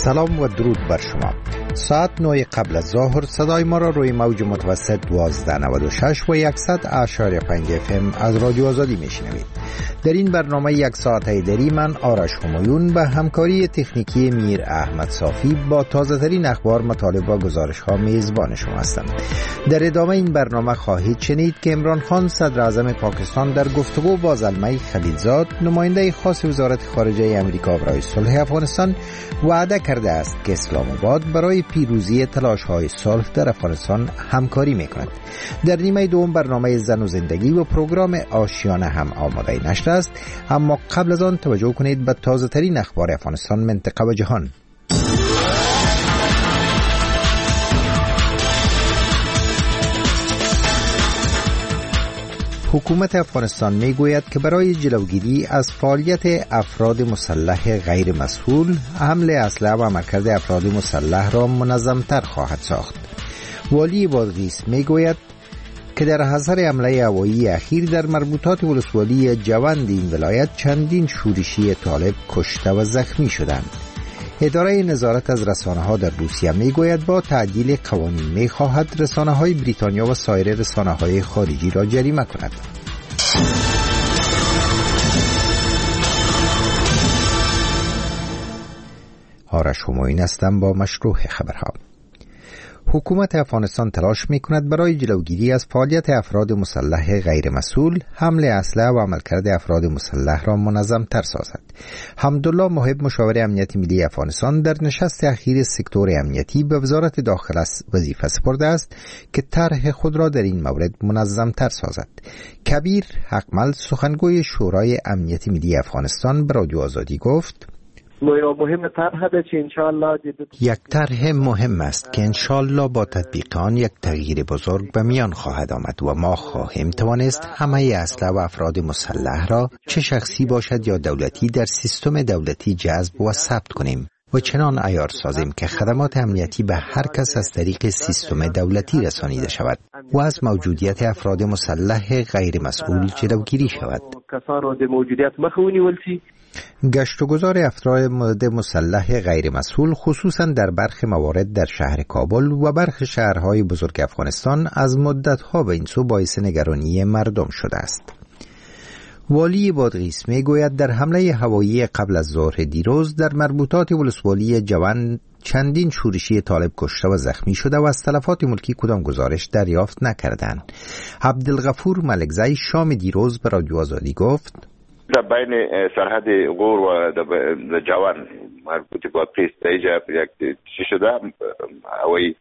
سلام و درود بر شما. ساعت 9 قبل از ظهر صدای ما را روی موج متوسط 1296 و 100.5 FM از رادیو آزادی میشنوید. در این برنامه یک ساعت هیدری من آرش همایون به همکاری تکنیکی میر احمد صافی با تازه ترین اخبار، مطالب و گزارش ها میزبان شما هستم. در ادامه این برنامه خواهید شنید که عمران خان صدر اعظم پاکستان در گفتگو با زلمه خلیلزاد، نماینده خاص وزارت خارجه امریکا برای صلح افغانستان، وعده کرده است که اسلام آباد برای پیروزی تلاش‌های صلح در افغانستان همکاری می‌کند. در نیمه دوم برنامه زن و زندگی و پروگرام آشیانه هم آماده نشر است، اما قبل از آن توجه کنید به تازه ترین اخبار افغانستان، منطقه و جهان. حکومت افغانستان میگوید که برای جلوگیری از فعالیت افراد مسلح غیر مسئول، حمل اسلحه و عملکرد افراد مسلح را منظم‌تر خواهد ساخت. والی بادغیس میگوید که در اثر حمله هوایی اخیر در مربوطات ولسوالی جوند این ولایت چندین شورشی طالب کشته و زخمی شدند. اداره نظارت از رسانه‌ها در روسیه میگوید با تعدیل قوانین میخواهد رسانه‌های بریتانیا و سایر رسانه‌های خارجی را جریمه کند. آرش همایون هستم با مشروع خبرها. حکومت افغانستان تلاش می‌کند برای جلوگیری از فعالیت افراد مسلح غیر مسئول، حمل اسلحه و عملکرد افراد مسلح را منظم‌تر سازد. حمدالله محب، مشاور امنیت ملی افغانستان، در نشست اخیر سکتور امنیتی به وزارت داخله وظیفه سپرده است که طرح خود را در این مورد منظم‌تر سازد. کبیر حقمل، سخنگوی شورای امنیت ملی افغانستان، به رادیو آزادی گفت: یک طرح مهم است که انشالله با تطبیق آن یک تغییر بزرگ به میان خواهد آمد و ما خواهیم توانست همه اسلحه و افراد مسلح را، چه شخصی باشد یا دولتی، در سیستم دولتی جذب و ثبت کنیم و چنان عیار سازیم که خدمات امنیتی به هر کس از طریق سیستم دولتی رسانیده شود و از موجودیت افراد مسلح غیر مسئول جلوگیری شود. گشت و گذار افراد مسلح غیر مسئول، خصوصا در برخی موارد در شهر کابل و برخی شهرهای بزرگ افغانستان، از مدتها به این سو باعث نگرانی مردم شده است. والی بادغیس میگوید در حمله هوایی قبل از ظهر دیروز در مربوطات ولسوالی جوند چندین شورشی طالب کشته و زخمی شده و از تلفات ملکی کدام گزارش دریافت نکردند. عبدالغفور ملکزی شام دیروز به رادیو آزادی گفت: در بین سرحد غور و جوان مربوط به پیست یک چی شده هوایی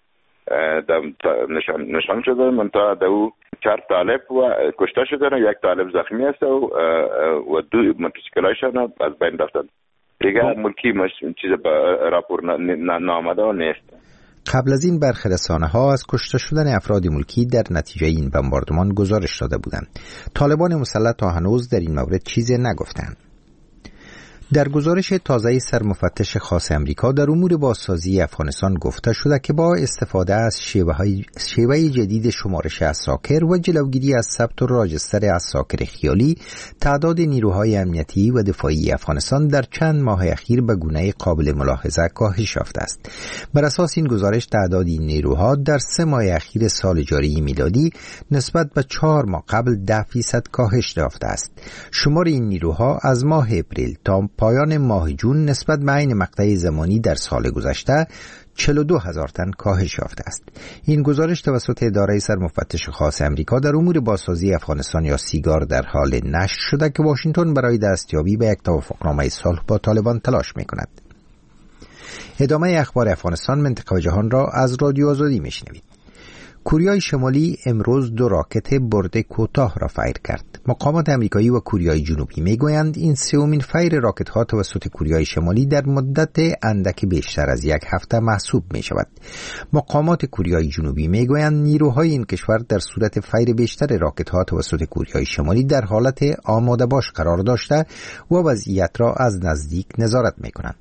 نشان شده، منتها دو 4 طالب و کشته شدن، یک طالب زخمی است و 2 موتورسیکلایشان از بین رفتند. دیگه ملکی چیز راپور نامده و نیست. قبل از این برخی رسانه‌ها از کشته شدن افراد ملکی در نتیجه این بمباردمان گزارش داده بودند. طالبان مسلح تا هنوز در این مورد چیزی نگفتند. در گزارش تازه سرمفتش خاص امریکا در امور بازسازی افغانستان گفته شده که با استفاده از شیوه جدید شمارش عساکر و جلوگیری از ثبت و راجستر عساکر خیالی، تعداد نیروهای امنیتی و دفاعی افغانستان در چند ماه اخیر به گونه قابل ملاحظه کاهش یافته است. بر اساس این گزارش تعداد این نیروها در 3 ماه اخیر سال جاری میلادی نسبت به 4 ماه قبل 10% کاهش یافته است. شمار این نیروها از ماه اپریل تا پایان ماه جون نسبت به عین مقطع زمانی در سال گذشته 42,000 تن کاهش یافته است. این گزارش توسط اداره سرمفتش خاص امریکا در امور بازسازی افغانستان یا سیگار در حال نشر شده که واشنگتن برای دستیابی به یک توافقنامه صلح با طالبان تلاش می‌کند. ادامه اخبار افغانستان، منطقه و جهان را از رادیو آزادی میشنوید. کوریای شمالی امروز 2 راکت برده کوتاه را فایر کرد. مقامات آمریکایی و کوریای جنوبی میگویند این سومین فایر راکت ها توسط کوریای شمالی در مدت اندک بیشتر از 1 هفته محسوب می شود. مقامات کوریای جنوبی میگویند نیروهای این کشور در صورت فایر بیشتر راکت ها توسط کوریای شمالی در حالت آماده باش قرار داشته و وضعیت را از نزدیک نظارت می کنند.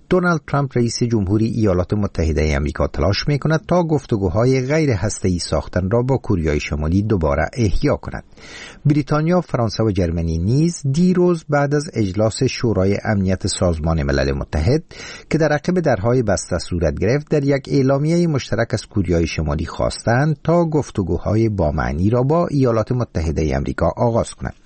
دونالد ترامپ رئیس جمهوری ایالات متحده آمریکا تلاش می‌کند تا گفتگوهای غیر هسته‌ای ساختن را با کره شمالی دوباره احیا کند. بریتانیا، فرانسه و جرمنی نیز دیروز بعد از اجلاس شورای امنیت سازمان ملل متحد که در عقب درهای بسته صورت گرفت، در یک اعلامیه مشترک از کره شمالی خواستند تا گفتگوهای با معنی را با ایالات متحده آمریکا آغاز کند.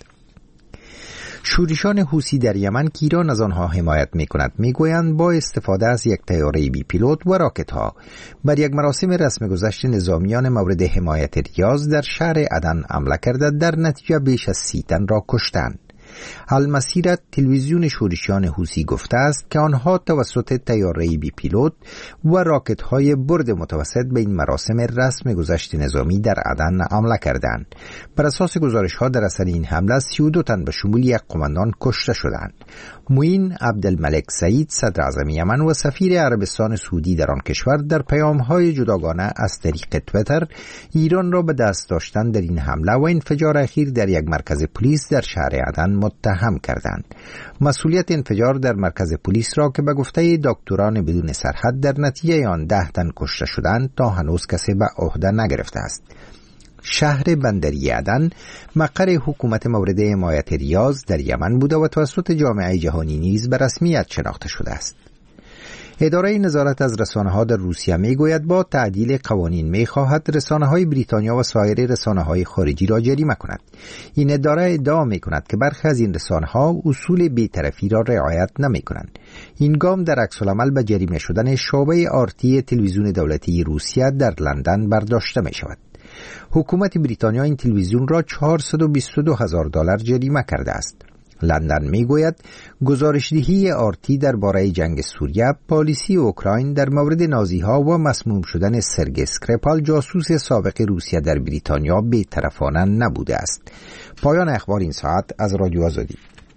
شورشان حوثی در یمن که ایران از آنها حمایت می‌کند می‌گویند با استفاده از یک طیاره بی پیلوت و راکت‌ها بر یک مراسم رسم گذشت نظامیان مورد حمایت ریاض در شهر عدن حمله کرده، در نتیجه بیش از 30 تن را کشتند. المسیرت تلویزیون شورشیان حوثی گفته است که آنها توسط طیاره بی پیلوت و راکت‌های برد متوسط به این مراسم رسم گذشت نظامی در عدن حمله کردند. بر اساس گزارش‌ها در اثر این حمله 32 تن به شمول یک قماندان کشته شدند. معین عبدالملک سعید، صدر اعظم یمن و سفیر عربستان سعودی در آن کشور، در پیام‌های جداگانه از طریق توییتر ایران را به دست داشتن در این حمله و انفجار اخیر در یک مرکز پلیس در شهر عدن متهم کردند. مسئولیت انفجار در مرکز پلیس را که به گفته دکتران بدون سرحد در نتیجه آن 10 تن کشته شدند تا هنوز کسی به عهده نگرفته است. شهر بندری عدن مقر حکومت مورد حمایت ریاض در یمن بوده و توسط جامعه جهانی نیز به رسمیت شناخته شده است. اداره نظارت از رسانه‌ها در روسیه می‌گوید با تعدیل قوانین می‌خواهد رسانه‌های بریتانیا و سایر رسانه‌های خارجی را جریمه کند. این اداره ادعا می‌کند که برخی از این رسانه‌ها اصول بی‌طرفی را رعایت نمی‌کنند. این گام در عکس‌العمل به جریمه شدن شعبه آرتی تلویزیون دولتی روسیه در لندن برداشته می‌شود. حکومت بریتانیا این تلویزیون را $422,000 جریمه کرده است. لندن میگوید گزارشدهی آرتی درباره جنگ سوریه، پالیسی اوکراین در مورد نازی‌ها و مسموم شدن سرگئی اسکریپال جاسوس سابق روسیه در بریتانیا بی‌طرفانه نبوده است. پایان اخبار این ساعت از رادیو آزادی.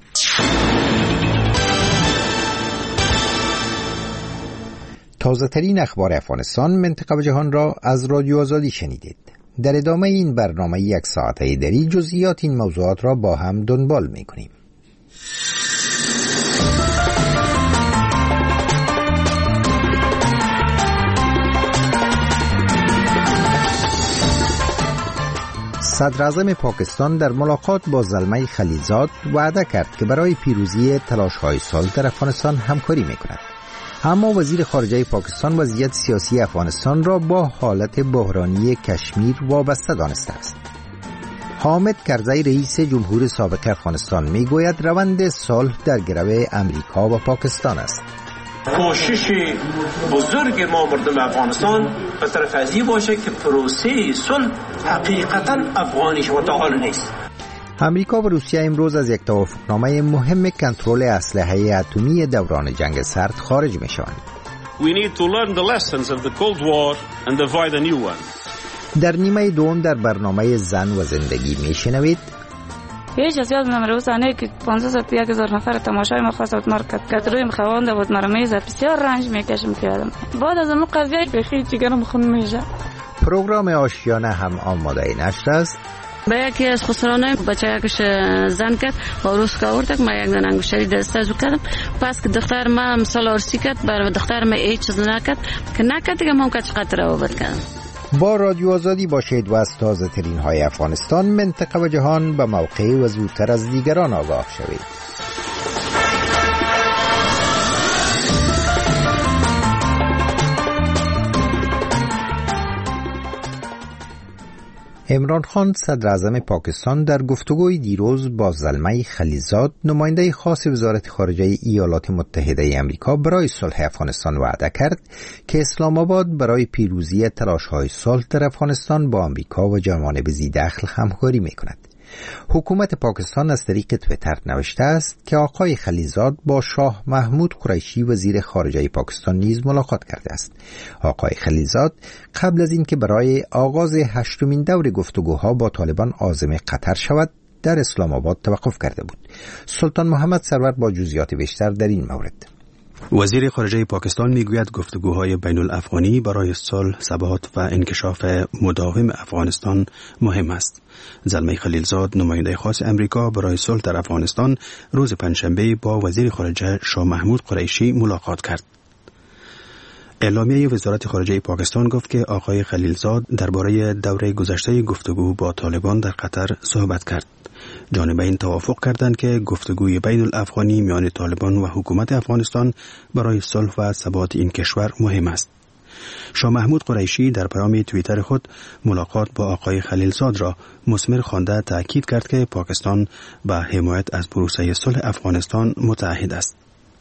تازه ترین اخبار افغانستان، منطقه و جهان را از رادیو آزادی شنیدید. در ادامه این برنامه یک ساعته دری جزئیات این موضوعات را با هم دنبال می‌کنیم. صدر اعظم پاکستان در ملاقات با زلمه خلیلزاد وعده کرد که برای پیروزی تلاش‌های صلح در افغانستان همکاری می‌کند. اما وزیر خارجه پاکستان وضعیت سیاسی افغانستان را با حالت بحرانی کشمیر وابسته دانسته است. حامد کرزی رئیس جمهور سابق افغانستان میگوید روند صلح در گرو امریکا و پاکستان است. کوشش بزرگ ما مردم افغانستان به طرف ازی باشه که پروسه صلح حقیقتا افغانی و تعال نیست. امریکا و روسیه امروز از یک توافقنامه مهم کنترل اسلحه اتمی دوران جنگ سرد خارج می‌شوند. We need to learn the lessons of the Cold War and divide a new one. در نیمه دوم در برنامه زن و زندگی میشنوید هیچ از یادم روزانه که 501,000 نفر تماشای ما خواست مارکت کرد روی مخوانده بود مرمیزه بسیار رنج میکشم کردم. بعد از اون قضیه بخیر جگرم خون میشه. پروگرام آشیانه هم آماده نشر است. به یکی از خسرانه بچه یکش زن کرد و روز که آورد ما یک دن انگشتری دسته زو کردم. پس که دختر ما مثال آرسی کرد بر دختر ما هیچ چیز نکرد که نکرد دیگه ما که چقدر روابط کردم. با رادیو آزادی باشید و از تازه ترین های افغانستان، منطقه و جهان به موقع و زودتر از دیگران آگاه شوید. عمران خان صدر اعظم پاکستان در گفتگوی دیروز با زلمه خلیلزاد نماینده خاص وزارت خارجه ایالات متحده آمریکا برای صلح افغانستان وعده کرد که اسلام آباد برای پیروزی تلاش‌های صلح در افغانستان با آمریکا و جوانب ذی‌دخل همکاری می‌کند. حکومت پاکستان از طریق توییتر نوشته است که آقای خلیلزاد با شاه محمود قریشی وزیر خارجه پاکستان نیز ملاقات کرده است. آقای خلیلزاد قبل از اینکه برای آغاز 8مین دور گفتگوها با طالبان عازم قطر شود در اسلام آباد توقف کرده بود. سلطان محمد سرور با جزئیات بیشتر در این مورد. وزیر خارجه پاکستان میگوید گفتگوهای بین الافغانی برای صلح، ثبات و انکشاف مداوم افغانستان مهم است. زلمه خلیلزاد نماینده خاص امریکا برای صلح در افغانستان روز پنجشنبه با وزیر خارجه شاه محمود قریشی ملاقات کرد. اعلامیه وزارت خارجه پاکستان گفت که آقای خلیلزاد درباره دوره گذشته گفتگو با طالبان در قطر صحبت کرد. جانبین توافق کردند که گفتگوی بین الافغانی میان طالبان و حکومت افغانستان برای صلح و ثبات این کشور مهم است. شاه محمود قریشی در پیام توییتر خود ملاقات با آقای خلیلزاد را مثمر خوانده تأکید کرد که پاکستان به حمایت از پروسه صلح افغانستان متعهد است.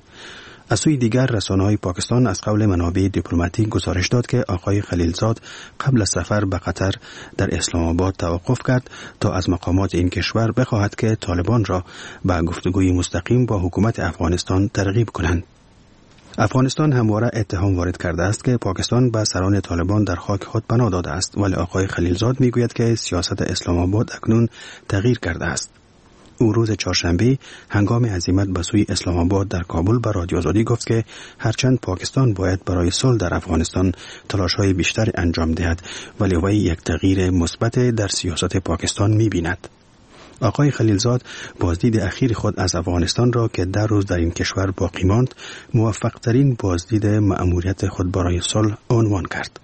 از سوی دیگر رسانه‌های پاکستان از قول منابع دیپلماتیک گزارش داد که آقای خلیلزاد قبل از سفر به قطر در اسلام آباد توقف کرد تا از مقامات این کشور بخواهد که طالبان را به گفتگوی مستقیم با حکومت افغانستان ترغیب کنند. افغانستان همواره اتهام وارد کرده است که پاکستان به سران طالبان در خاک خود پناه داده است، ولی آقای خلیلزاد میگوید که سیاست اسلام آباد اکنون تغییر کرده است. او روز چهارشنبه هنگام عزیمت به سوی اسلام آباد در کابل به رادیو آزادی گفت که هرچند پاکستان باید برای صلح در افغانستان تلاش‌های بیشتر انجام دهد، ولی وی یک تغییر مثبت در سیاست پاکستان می‌بیند. آقای خلیلزاد بازدید اخیر خود از افغانستان را که 10 روز در این کشور باقی ماند، موفق‌ترین بازدید مأموریت خود برای صلح عنوان کرد.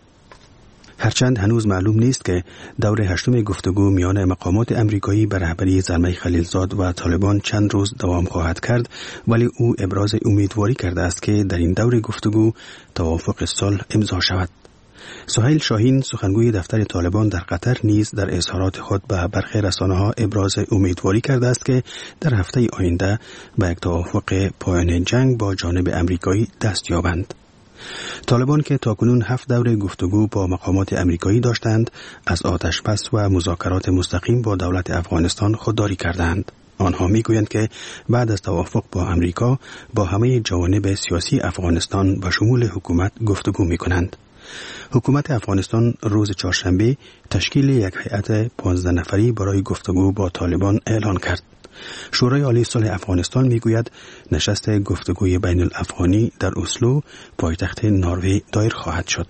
هرچند هنوز معلوم نیست که دور هشتم گفتگو میان مقامات امریکایی به رهبری زلمه خلیلزاد و طالبان چند روز دوام خواهد کرد، ولی او ابراز امیدواری کرده است که در این دور گفتگو توافق صلح امضا شود. سهیل شاهین سخنگوی دفتر طالبان در قطر نیز در اظهارات خود به برخی رسانه‌ها ابراز امیدواری کرده است که در هفته آینده به یک توافق پایان جنگ با جانب امریکایی دست یابند. طالبان که تاکنون 7 دوره گفتگو با مقامات امریکایی داشتند، از آتشبس و مذاکرات مستقیم با دولت افغانستان خودداری کردند. آنها میگویند که بعد از توافق با امریکا با همه جوانب سیاسی افغانستان به شمول حکومت گفتگو میکنند. حکومت افغانستان روز چهارشنبه تشکیل یک هیئت 15 نفری برای گفتگو با طالبان اعلان کرد. شورای عالی صلح افغانستان میگوید نشست گفتگوی بین الافغانی در اسلو پایتخت نروژ دایر خواهد شد.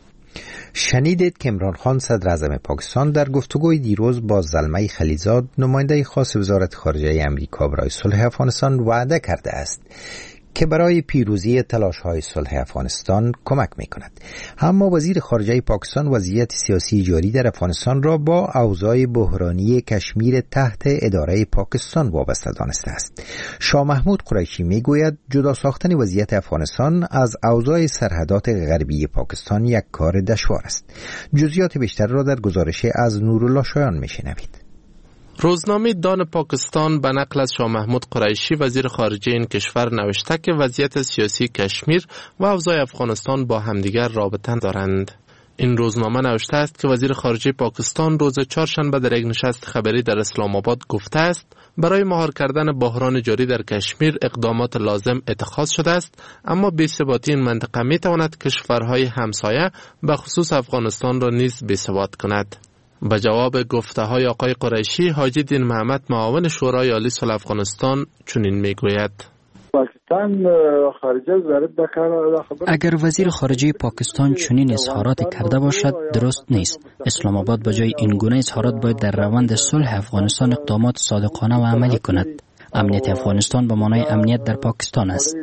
شنیدید که عمران خان صدر اعظم پاکستان در گفتگوی دیروز با زلمه خلیلزاد نماینده خاص وزارت خارجه امریکا برای صلح افغانستان وعده کرده است که برای پیروزی تلاش‌های صلح افغانستان کمک می‌کند. اما وزیر خارجه پاکستان وضعیت سیاسی جاری در افغانستان را با اوضاع بحرانی کشمیر تحت اداره پاکستان وابسته دانسته است. شاه محمود قریشی میگوید جدا ساختن وضعیت افغانستان از اوضاع سرحدات غربی پاکستان یک کار دشوار است. جزئیات بیشتر را در گزارش از نورالله شایان میشنوید. روزنامه دان پاکستان به نقل از شاه محمود قریشی وزیر خارجه این کشور نوشته که وضعیت سیاسی کشمیر و اوضاع افغانستان با همدیگر رابطه دارند. این روزنامه نوشته است که وزیر خارجه پاکستان روز چهارشنبه در یک نشست خبری در اسلام آباد گفته است برای مهار کردن بحران جاری در کشمیر اقدامات لازم اتخاذ شده است، اما بی‌ثباتی این منطقه می تواند کشورهای همسایه به خصوص افغانستان را نیز بی‌ثبات کند. به جواب گفته‌های آقای قریشی، حاجی دین محمد معاون شورای عالی صلح افغانستان چنین میگوید: اگر وزیر خارجه پاکستان چنین اظهارات کرده باشد درست نیست. اسلام آباد به جای این گونه اظهارات باید در روند صلح افغانستان اقدامات صادقانه و عملی کند. امنیت افغانستان به معنای امنیت در پاکستان است.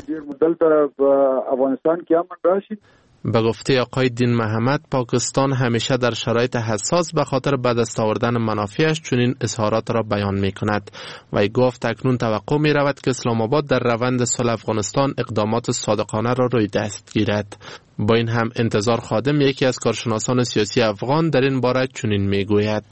به گفته آقای دین محمد، پاکستان همیشه در شرایط حساس به خاطر به دست آوردن منافعش چنین اظهارات را بیان می کند. وی گفت اکنون توقع می رود که اسلام آباد در روند صلح افغانستان اقدامات صادقانه را روی دست گیرد. با این هم انتظار خادم، یکی از کارشناسان سیاسی افغان، در این باره چنین می گوید: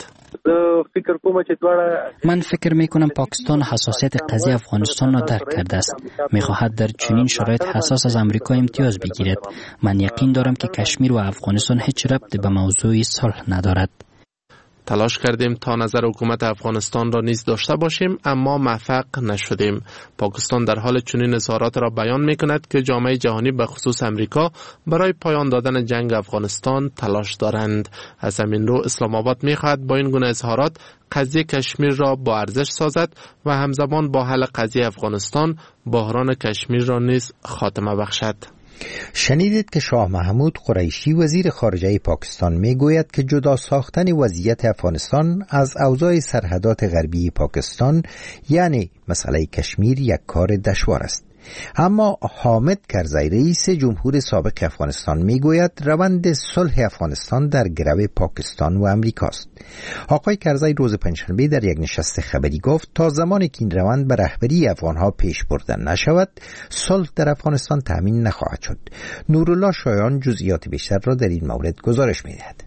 من فکر می کنم پاکستان حساسیت قضیه افغانستان را درک کرده است. می خواهد در چنین شرایط حساس از امریکا امتیاز بگیرد. من یقین دارم که کشمیر و افغانستان هیچ ربطی به موضوع صلح ندارد. تلاش کردیم تا نظر حکومت افغانستان را نیز داشته باشیم، اما موفق نشدیم. پاکستان در حال چنین اظهارات را بیان می کند که جامعه جهانی به خصوص امریکا برای پایان دادن جنگ افغانستان تلاش دارند. از همین رو اسلام آباد می خواهد با این گونه اظهارات قضیه کشمیر را با ارزش سازد و همزمان با حل قضیه افغانستان بحران کشمیر را نیز خاتمه بخشد. شنیدید که شاه محمود قریشی وزیر خارجه پاکستان میگوید که جدا ساختن وضعیت افغانستان از اوضاع سرحدات غربی پاکستان یعنی مسئله کشمیر یک کار دشوار است. اما حامد کرزی رئیس جمهور سابق افغانستان میگوید روند صلح افغانستان در گرو پاکستان و امریکاست. آقای کرزی روز پنجشنبه در یک نشست خبری گفت تا زمانی که این روند به رهبری افغانها پیش برده نشود صلح در افغانستان تامین نخواهد شد. نورالله شایان جزئیات بیشتر را در این مورد گزارش می‌دهد.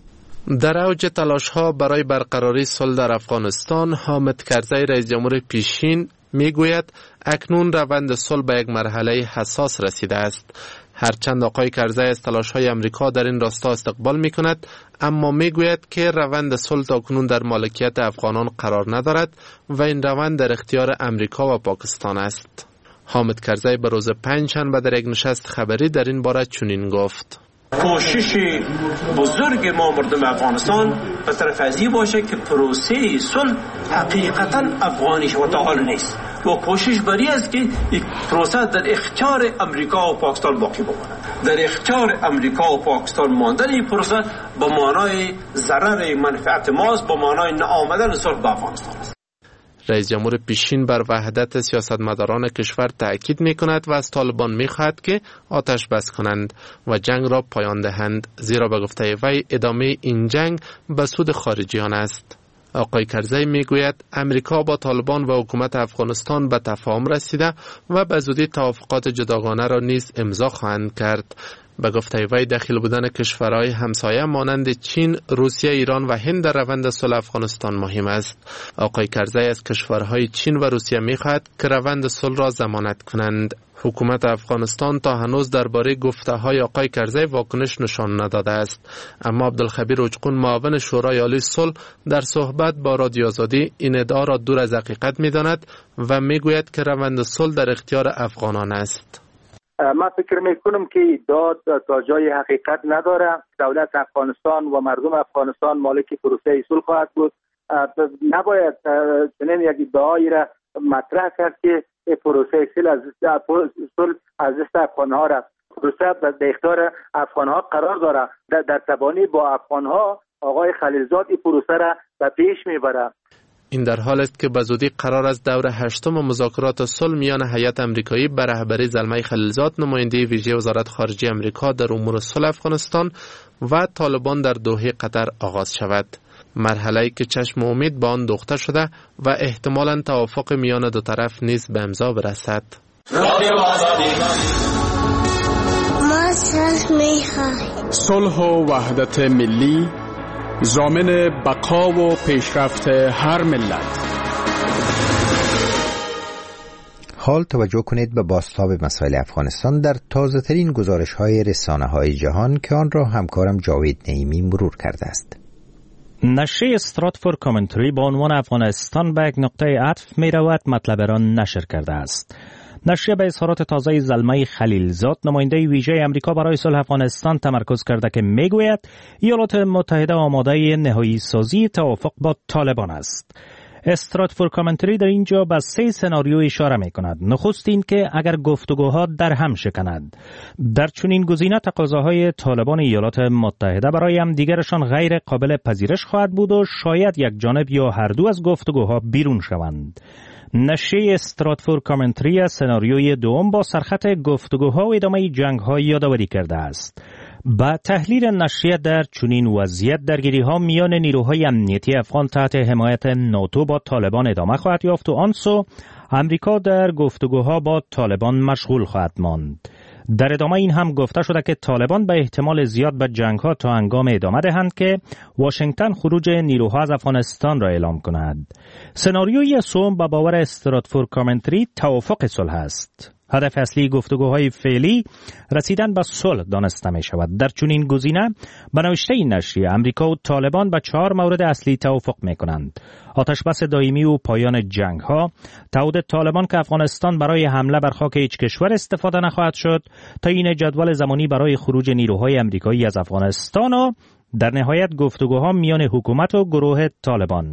در اوج تلاش‌ها برای برقراری صلح در افغانستان، حامد کرزی رئیس جمهور پیشین میگوید اکنون روند صلح به یک مرحله حساس رسیده است. هرچند آقای کرزی از تلاش‌های امریکا در این راستا استقبال می‌کند، اما میگوید که روند صلح تاکنون در مالکیت افغانان قرار ندارد و این روند در اختیار امریکا و پاکستان است. حامد کرزی به روز پنجشنبه در یک نشست خبری در این باره چنین گفت: کوشش بزرگ ما مردم افغانستان به طرف از این باشه که پروسه صلح حقیقتا افغانی شده حال نیست و کوشش بری است که یک پروسه در اختیار امریکا و پاکستان باقی بماند. در اختیار امریکا و پاکستان ماندن این پروسه به معنای ضرر منفعت ماست، به معنای نآمدن صلح به افغانستان است. رئیس جمهور پیشین بر وحدت سیاستمداران کشور تأکید می کند و از طالبان می خواهد که آتش بس کنند و جنگ را پایان دهند، زیرا به گفته وی ادامه این جنگ به سود خارجیان است. آقای کرزی می گوید امریکا با طالبان و حکومت افغانستان به تفاهم رسیده و به زودی توافقات جداگانه را نیز امضا خواهند کرد. به گفته وی دخیل بودن کشورهای همسایه مانند چین، روسیه، ایران و هند در روند صلح افغانستان مهم است. آقای کرزی از کشورهای چین و روسیه می‌خواهد که روند صلح را ضمانت کنند. حکومت افغانستان تا هنوز درباره گفته‌های آقای کرزی واکنش نشان نداده است، اما عبدالخبیر اوچقون معاون شورای عالی صلح در صحبت با رادیو آزادی این ادعا را دور از حقیقت می‌داند و می‌گوید که روند صلح در اختیار افغانان است. من فکر میکنم که داد تا جای حقیقت نداره. دولت افغانستان و مردم افغانستان مالک پروسه صلح خواهد بود. نباید چنین یک ادعایی را مطرح کرد که پروسه صلح از دست افغانها را پروسه در اختیار افغانها قرار داره. در تبانی با افغانها آقای خلیلزاد این پروسه را به پیش میبره. این در حال است که بزودی قرار است دور هشتم مذاکرات صلح میان هیئت آمریکایی به رهبری زلمه خلیلزاد، نماینده ویژه وزارت خارجه آمریکا در امور صلح افغانستان و طالبان در دوحه قطر آغاز شود. مرحله‌ای که چشم امید به آن دوخته شده و احتمالاً توافق میان دو طرف نیز به امضا برسد. صلح و وحدت ملی ضامن بقا و پیشرفت هر ملت. حال توجه کنید به بازتاب مسائل افغانستان در تازه ترین گزارش های رسانه های جهان که آن را همکارم جاوید نعیمی مرور کرده است. نشریه استراتفورد کامنتری با عنوان افغانستان به یک نقطه عطف می رود مطلب را نشر کرده است. نشریه به اظهارات تازه زلمه خلیلزاد، نماینده ویژه امریکا برای صلح افغانستان تمرکز کرده که میگوید ایالات متحده آماده نهایی سازی توافق با طالبان است. استراتفورد کامنتری در اینجا به 3 سناریو اشاره می کند. نخست این که اگر گفتگوها در هم شکند، در چنین گزینه تقاضاهای طالبان ایالات متحده برای هم دیگرشان غیر قابل پذیرش خواهد بود و شاید یک جانب یا هر دو از گفتگوها بیرون شوند. نشریه استراتفورد کامنتری سناریوی دوم با سرخط گفتگوها و ادامه جنگ‌ها یادآوری کرده است. با تحلیل نشریه در چنین وضعیت درگیری‌ها میان نیروهای امنیتی افغان تحت حمایت ناتو با طالبان ادامه خواهد یافت و آنسو امریکا در گفتگوها با طالبان مشغول خواهد ماند. در ادامه این هم گفته شده که طالبان به احتمال زیاد به جنگ‌ها تا هنگام ادامه دهند که واشنگتن خروج نیروها از افغانستان را اعلام کند. سناریوی سوم به باور استراتفورد کامنتری توافق صلح است. هدف اصلی گفتگوهای فعلی رسیدن به صلح دانسته می شود. در چنین گزینه به نوشته این نشریه امریکا و طالبان به 4 مورد اصلی توافق می کنند: آتش بس دائمی و پایان جنگ ها، تعهد طالبان که افغانستان برای حمله بر خاک هیچ کشور استفاده نخواهد شد، تعیین جدول زمانی برای خروج نیروهای امریکایی از افغانستان و در نهایت گفتگوها میان حکومت و گروه طالبان.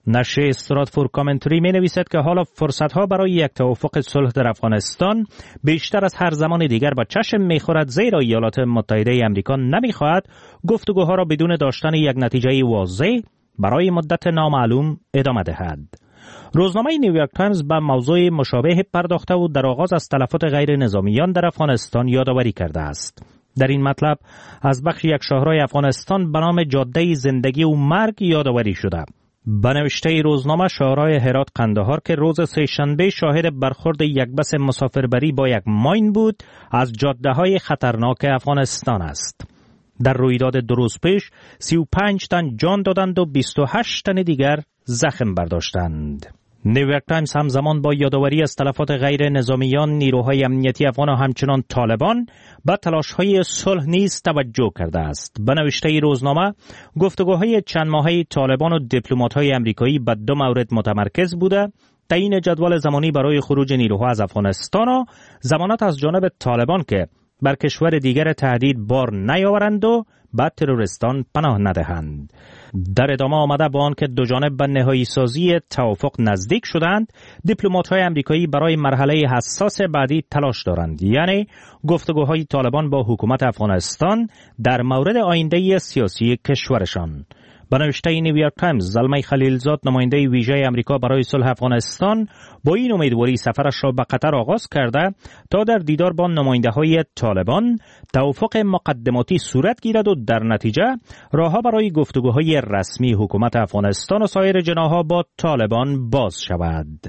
نشریه استراتفورد کامنتری می نویسد که حالا فرصتها برای یک توافق صلح در افغانستان بیشتر از هر زمان دیگر با چشم می خورد، زیرا ایالات متحده آمریکا نمی خواهد گفتگوها را بدون داشتن یک نتیجه واضح برای مدت نامعلوم ادامه دهد. روزنامه نیویورک تایمز به موضوع مشابه پرداخته و در آغاز از تلفات غیر نظامیان در افغانستان یادآوری کرده است. در این مطلب از بخش یک شاهرای افغانستان به نام جاده زندگی و مرگ یادآوری شده. به نوشته روزنامه، شاهرای هرات قندهار که روز سه‌شنبه شاهد برخورد یک بس مسافربری با یک ماین بود، از جاده‌های خطرناک افغانستان است. در رویداد 2 روز پیش 35 تن جان دادند و 28 تن دیگر زخم برداشتند. نیویورک تایمز همزمان با یادآوری از تلفات غیر نظامیان، نیروهای امنیتی افغان و همچنان طالبان به تلاش‌های صلح نیز توجه کرده است. به نوشته روزنامه، گفتگوهای چند ماهه طالبان و دیپلمات‌های آمریکایی به 2 مورد متمرکز بوده: تعیین جدول زمانی برای خروج نیروها از افغانستان و ضمانت از جانب طالبان که بر کشور دیگر تهدید بار نیاورند و به تروریستان پناه ندهند. در ادامه آمده با آنکه دو جانب به نهایی سازی توافق نزدیک شدند، دیپلمات‌های آمریکایی برای مرحله حساس بعدی تلاش دارند، یعنی گفتگوهای طالبان با حکومت افغانستان در مورد آینده سیاسی کشورشان. به نوشته نیویورک تایمز، زلمه خلیلزاد، نماینده ویژه آمریکا برای صلح افغانستان، با این امیدواری سفرش را به قطر آغاز کرده تا در دیدار با نماینده‌های طالبان توافق مقدماتی صورت گیرد و در نتیجه راه‌ها برای گفتگوهای رسمی حکومت افغانستان و سایر جناح‌ها با طالبان باز شود.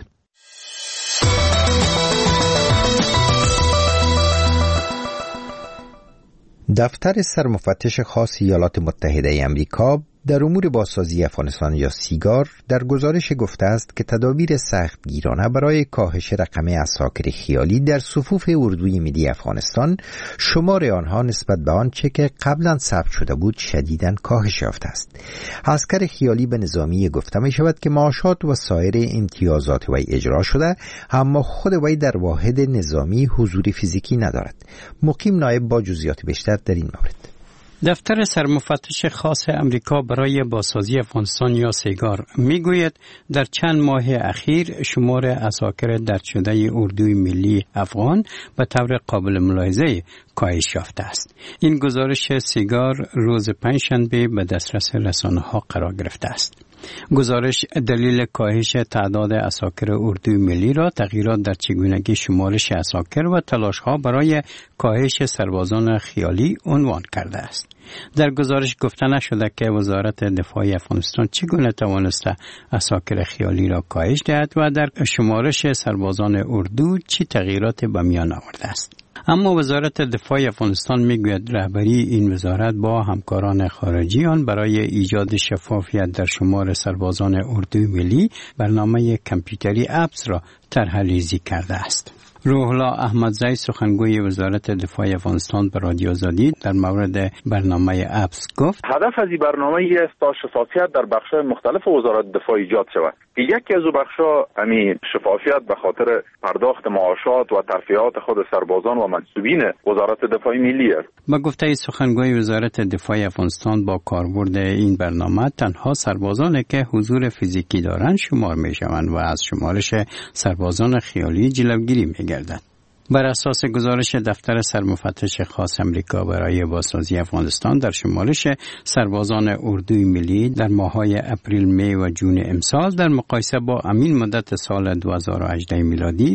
دفتر سرمفتش خاص ایالات متحده آمریکا در امور بازسازی افغانستان یا سیگار در گزارش گفته است که تدابیر سختگیرانه برای کاهش رقم عساکر خیالی در صفوف اردوی ملی افغانستان، شمار آنها نسبت به آنچه که قبلا ثبت شده بود شدیداً کاهش یافته است. عسکر خیالی به نظامی گفته می شود که معاشات و سایر امتیازات وی اجرا شده، اما خود وی در واحد نظامی حضور فیزیکی ندارد. مقیم نایب با جزئیات بیشتر در این مورد. دفتر سرمفتش خاص امریکا برای بازسازی افغانستان یا سیگار میگوید در چند ماه اخیر شمار عساکر درد شده اردوی ملی افغان به طور قابل ملاحظه کاهش یافته است. این گزارش سیگار روز پنجشنبه به دسترس رسانه‌ها قرار گرفته است. گزارش دلیل کاهش تعداد عساکر اردوی ملی را تغییرات در چگونگی شمارش عساکر و تلاش‌ها برای کاهش سربازان خیالی عنوان کرده است. در گزارش گفته نشده که وزارت دفاع افغانستان چگونه توانسته عساکر خیالی را کاهش دهد و در شمارش سربازان اردو چه تغییرات به میان آورده است. اما وزارت دفاع افغانستان میگوید رهبری این وزارت با همکاران خارجی آن برای ایجاد شفافیت در شمار سربازان اردوی ملی برنامه کامپیوتری اپس را طرح‌ریزی کرده است. روح الله احمدزی، سخنگوی وزارت دفاع افغانستان، به رادیو آزادی در مورد برنامه اپس گفت: هدف از این برنامه است تا شفافیت در بخش‌های مختلف وزارت دفاع ایجاد شود. یکی از بخش‌ها همین شفافیت به خاطر پرداخت معاشات و ترفیعات خود سربازان و منصوبین وزارت دفاع ملی است. با گفته سخنگوی وزارت دفاع افغانستان، با کاربرد این برنامه تنها سربازانی که حضور فیزیکی دارند شمار می‌شوند و از شمارش سربازان خیالی جلوگیری می‌گردد. بر اساس گزارش دفتر سرمفتش خاص امریکا برای بازسازی افغانستان، در شمارش سربازان اردوی ملی در ماه‌های اپریل، می و جون امسال در مقایسه با همین مدت سال 2018 میلادی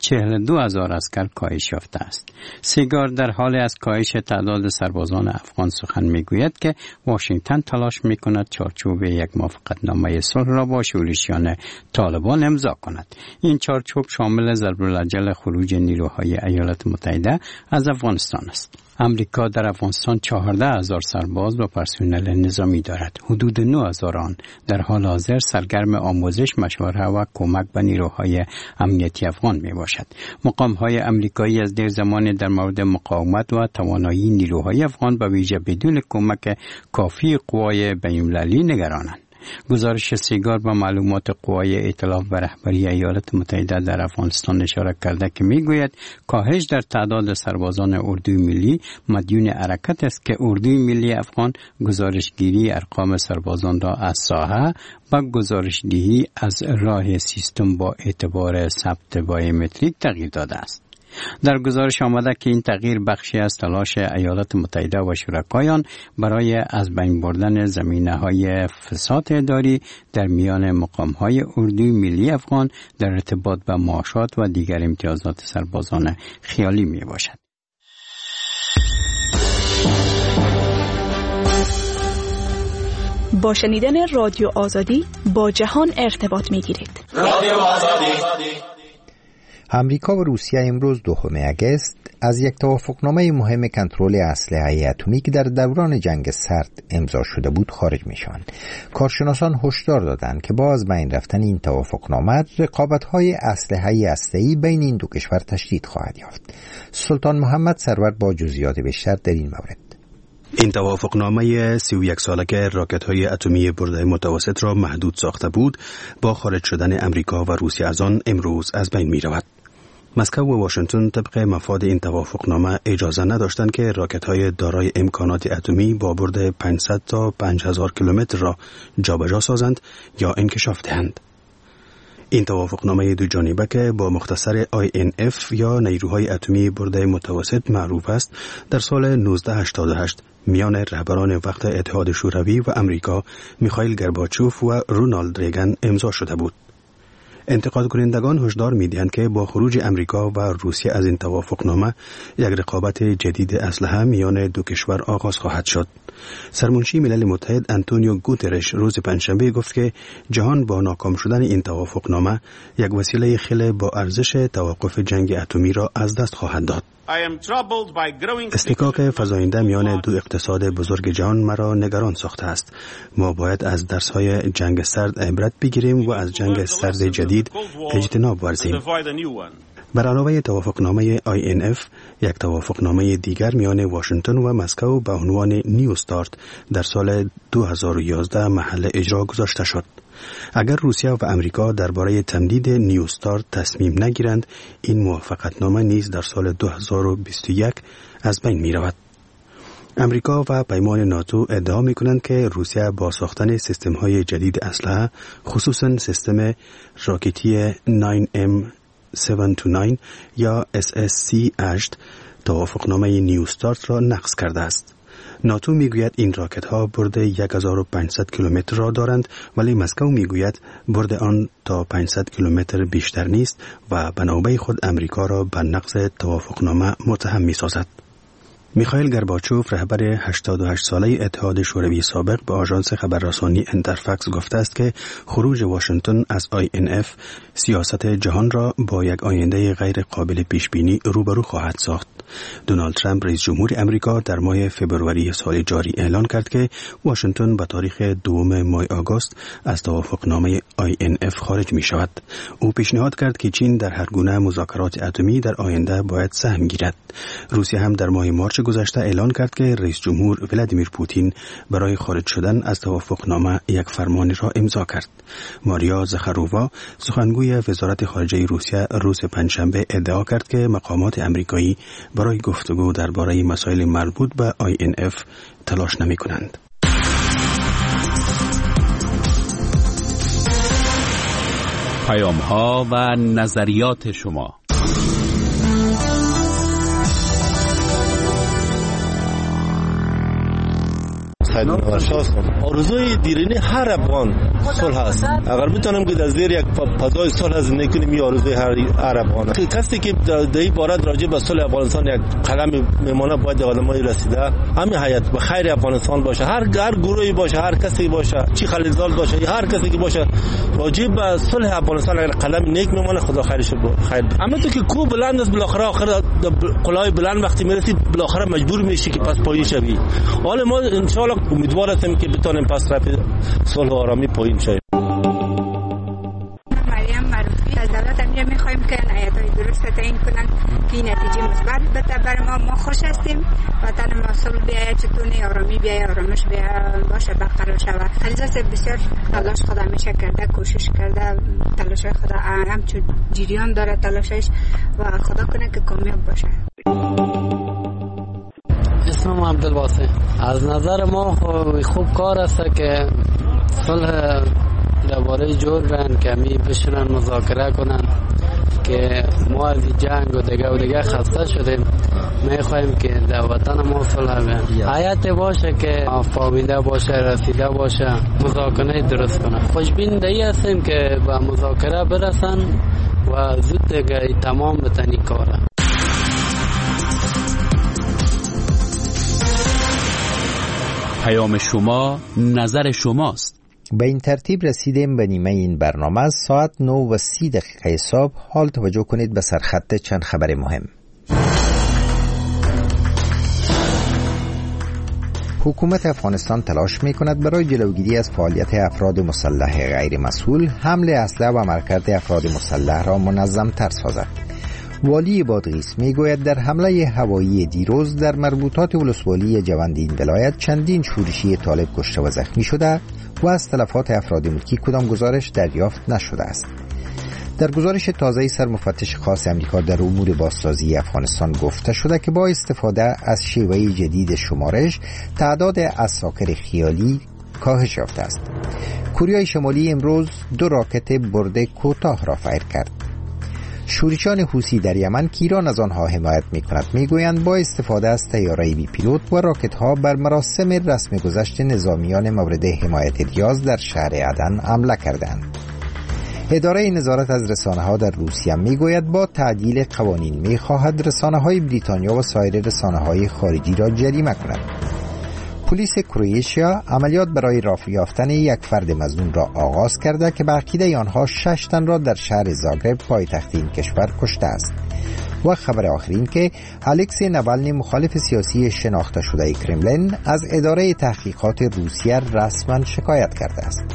42,000 عسکر کاهش یافته است. سیگار در حال از کاهش تعداد سربازان افغان سخن میگوید که واشنگتن تلاش میکند چارچوب یک موافقتنامه صلح را با شورشیان طالبان امضا کند. این چارچوب شامل ضرب‌الاجل خروج نیروهای ایالات متحده از افغانستان است. امریکا در افغانستان 14,000 سرباز و پرسنل نظامی دارد. حدود 9,000 آن در حال حاضر سرگرم آموزش، مشاوره و کمک به نیروهای امنیتی افغان می باشد. مقام‌های امریکایی از دیر زمان در مورد مقاومت و توانایی نیروهای افغان به ویژه بدون کمک کافی قوای بین‌المللی نگرانند. گزارش سیگار با معلومات قوای ائتلاف و رهبری ایالات متحده در افغانستان اشاره کرده که میگوید کاهش در تعداد سربازان اردوی ملی مدیون حرکت است که اردوی ملی افغان گزارشگیری ارقام سربازان را از ساحه و گزارشدهی از راه سیستم با اعتبار ثبت بایومتریک تغییر داده است. در گزارش آمده که این تغییر بخشی از تلاش ایالات متحده و شرکایان برای از بین بردن زمینه‌های فساد اداری در میان مقام‌های اردوی ملی افغان در ارتباط به معاشات و دیگر امتیازات سربازان خیالی میباشد. با شنیدن رادیو آزادی با جهان ارتباط میگیرید. رادیو آزادی. امریکا و روسیه امروز 2 اگست از یک توافقنامه مهم کنترل اسلحه اتمی که در دوران جنگ سرد امضا شده بود خارج میشوند. کارشناسان هشدار دادند که با از بین رفتن این توافقنامه رقابت‌های اسلحه هسته‌ای بین این دو کشور تشدید خواهد یافت. سلطان محمد سرور با جزئیات بیشتر در این مورد. این توافقنامه 31 ساله که راکت‌های اتمی برده متوسط را محدود ساخته بود با خارج شدن امریکا و روسیه از آن امروز از بین می‌رود. مسکو و واشنگتن طبق مفاد این توافقنامه اجازه نداشتند که راکت‌های دارای امکانات اتمی با برد 500 تا 5000 کیلومتر را جابجا سازند یا انکشاف دهند. این توافقنامه دو جانبه که با مختصر INF یا نیروهای اتمی برده متوسط معروف است، در سال 1988 میان رهبران وقت اتحاد شوروی و امریکا میخائیل گورباچوف و رونالد ریگان امضا شده بود. انتقاد کنندگان هشدار می‌دهند که با خروج امریکا و روسیه از این توافقنامه یک رقابت جدید اسلحه میان دو کشور آغاز خواهد شد. سرمنشی ملل متحد آنتونیو گوترش روز پنجشنبه گفت که جهان با ناکام شدن این توافقنامه یک وسیله خیلی با ارزش توقف جنگ اتمی را از دست خواهد داد. اصطکاک فزاینده میان دو اقتصاد بزرگ جهان مرا نگران ساخته است. ما باید از درس‌های جنگ سرد عبرت بگیریم و از جنگ سرد جدید اجتناب ورزیم. بر علاوه توافقنامه INF، یک توافقنامه دیگر میان واشنگتن و مسکو به عنوان نیو ستارت در سال 2011 محل اجرا گذاشته شد. اگر روسیه و امریکا درباره تمدید نیو ستارت تصمیم نگیرند، این موافقتنامه نیز در سال 2021 از بین می رود. امریکا و پیمان ناتو ادعا می کنند که روسیه با ساختن سیستم های جدید اسلحه، خصوصا سیستم راکتی 9M729 یا SSC-8 توافقنامه نیو ستارت را نقض کرده است. ناتو میگوید این راکت ها برد 1500 کیلومتر را دارند، ولی مسکو میگوید برد آن تا 500 کیلومتر بیشتر نیست و به نوبه خود امریکا را به نقض توافقنامه متهم میسازد. میخائیل گورباچوف رهبر 88 ساله اتحاد شوروی سابق به آژانس خبررسانی انترفکس گفته است که خروج واشنگتن از INF سیاست جهان را با یک آینده غیر قابل پیش بینی روبرو خواهد ساخت. دونالد ترامپ رئیس جمهور امریکا در ماه فوریه سال جاری اعلان کرد که واشنگتن به تاریخ 2 ماه آگوست از توافقنامه INF خارج می شود. او پیشنهاد کرد که چین در هر گونه مذاکرات اتمی در آینده باید سهم گیرد. روسیه هم در ماه مارچ گذشته اعلان کرد که رئیس جمهور ولادیمیر پوتین برای خارج شدن از توافقنامه یک فرمان را امضا کرد. ماریا زخارووا سخنگوی وزارت خارجه روسیه روز پنجشنبه ادعا کرد که مقامات امریکایی برای گفتگو درباره مسائل مربوط به INF تلاش نمی کنند. پیام‌ها و نظریات شما. آرزوی دیرینه هر افغان صلح است. اگر بتونم که در زیر یک فضای صلح زندگی کنیم، این آرزوی هر افغان است. کسی که در این باره راجع به صلح افغانستان یک قلم میمونه باید آدمای رسیده همین حیات به خیر افغانستان باشه، هر گروهی باشه، هر کسی باشه، چی خلیلزاد باشه، هر کسی که باشه راجع به صلح افغانستان اگر قلم نیک میمونه خدا خیرش خیر. اما تو که کو بلند است، بالاخره آخر قلای بلند وقتی میرسی بالاخره مجبور میشی که پس پایین شوی. حالا ما ان شاء الله امیدوار هستیم که بتونیم پس رفت صلح و آرامی پایین شویم. مریم معروف از دولت هم میخوایم که هیئت‌های درست تعیین کنن که نتیجه مثبت بده برای ما خوش هستیم. وطن ما صلح بیاید، چطور آرامی بیاید، آرامش بیاید باشه، برقرار شود. خلیزات بسیار تلاش خود همیشه کرده، کوشش کرده، تلاش خود همچون جریان داره تلاشش و خدا کنه که کامیاب باشه. اسمم عبدالباسط. از نظر ما خوب کار است که صلح درباره جور بین که می بشنن مذاکره کنن که ما از جنگ و دیگه خسته شدیم. میخوایم که در وطن ما صلح بین حیات باشه که فامیده باشه، رسیده باشه، مذاکره درست کنه. خوشبین دایی هستیم که با مذاکره برسن و زود دیگه تمام بتنی کاره. پیام شما، نظر شماست. به این ترتیب رسیدیم به نیمه این برنامه. از ساعت 9:30 صبح حال توجه کنید به سرخط چند خبر مهم. حکومت افغانستان تلاش می کند برای جلوگیری از فعالیت افراد مسلح غیر مسئول حمل اسلحه و عملکرد افراد مسلح را منظم تر سازد. والی بادغیس می گوید در حمله هوایی دیروز در مربوطات ولسوالی جوند این ولایت چندین شورشی طالب کشته و زخمی شده و از تلفات افراد ملکی کدام گزارش دریافت نشده است. در گزارش تازه سرمفتش خاص امریکا در امور بازسازی افغانستان گفته شده که با استفاده از شیوه جدید شمارش تعداد عساکر خیالی کاهش یافته است. کره شمالی امروز 2 راکت برده کوتاه را فیر کرد. شورشیان حوثی در یمن که ایران از آنها حمایت می‌کند میگویند با استفاده از طیاره بی پیلوت و راکت‌ها بر مراسم رسم گذشت نظامیان مورد حمایت ریاض در شهر عدن حمله کردند. اداره نظارت از رسانه‌ها در روسیه میگوید با تعدیل قوانین می‌خواهد رسانه‌های بریتانیا و سایر رسانه‌های خارجی را جریمه کند. پلیس کرواتیا عملیات برای رافع یافتن یک فرد مظنون را آغاز کرده که به عقیده آنها 6 تن را در شهر زاگرب پایتخت این کشور کشته است. و خبر آخرین که الکسی نوالنی مخالف سیاسی شناخته شده کرملین از اداره تحقیقات روسیه رسما شکایت کرده است.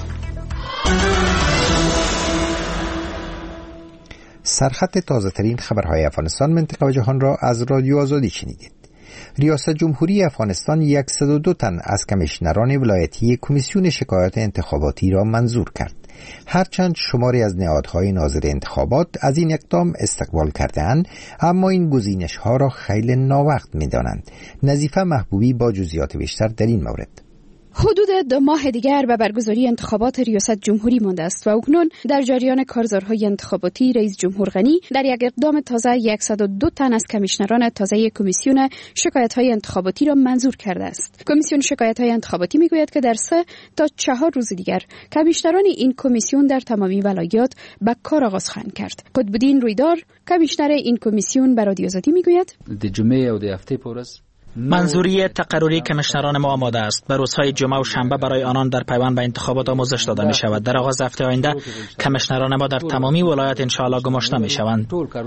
سرخط تازه ترین خبرهای افغانستان، منطقه و جهان را از رادیو آزادی شنیدید. ریاست جمهوری افغانستان 102 تن از کمیشنران ولایتی کمیسیون شکایات انتخاباتی را منظور کرد. هرچند شماری از نهادهای ناظر انتخابات از این اقدام استقبال کرده‌اند، اما این گزینش‌ها را خیلی ناوقت می‌دانند. نظیفه محبوبی با جزئیات بیشتر در این مورد. حدود 2 ماه دیگر به برگزاری انتخابات ریاست جمهوری مانده است و اکنون در جریان کارزارهای انتخاباتی رئیس جمهور غنی در یک اقدام تازه 102 تن از کمیشنران تازه کمیسیون شکایت‌های انتخاباتی را منظور کرده است. کمیسیون شکایت‌های انتخاباتی میگوید که در 3 تا 4 روز دیگر کمیشنران این کمیسیون در تمامی ولایات به کار آغاز خواهند کرد. قطب‌الدین رویدار، کمیشنر این کمیسیون، به رادیو آزادی میگوید: منظوری تقرری کمیشنران ما آماده است. به روزهای جمعه و شنبه برای آنان در پیوند به انتخابات آموزش داده می شود. در آغاز هفته آینده کمیشنران ما در تمامی ولایات ان شاء الله گماشته می شوند.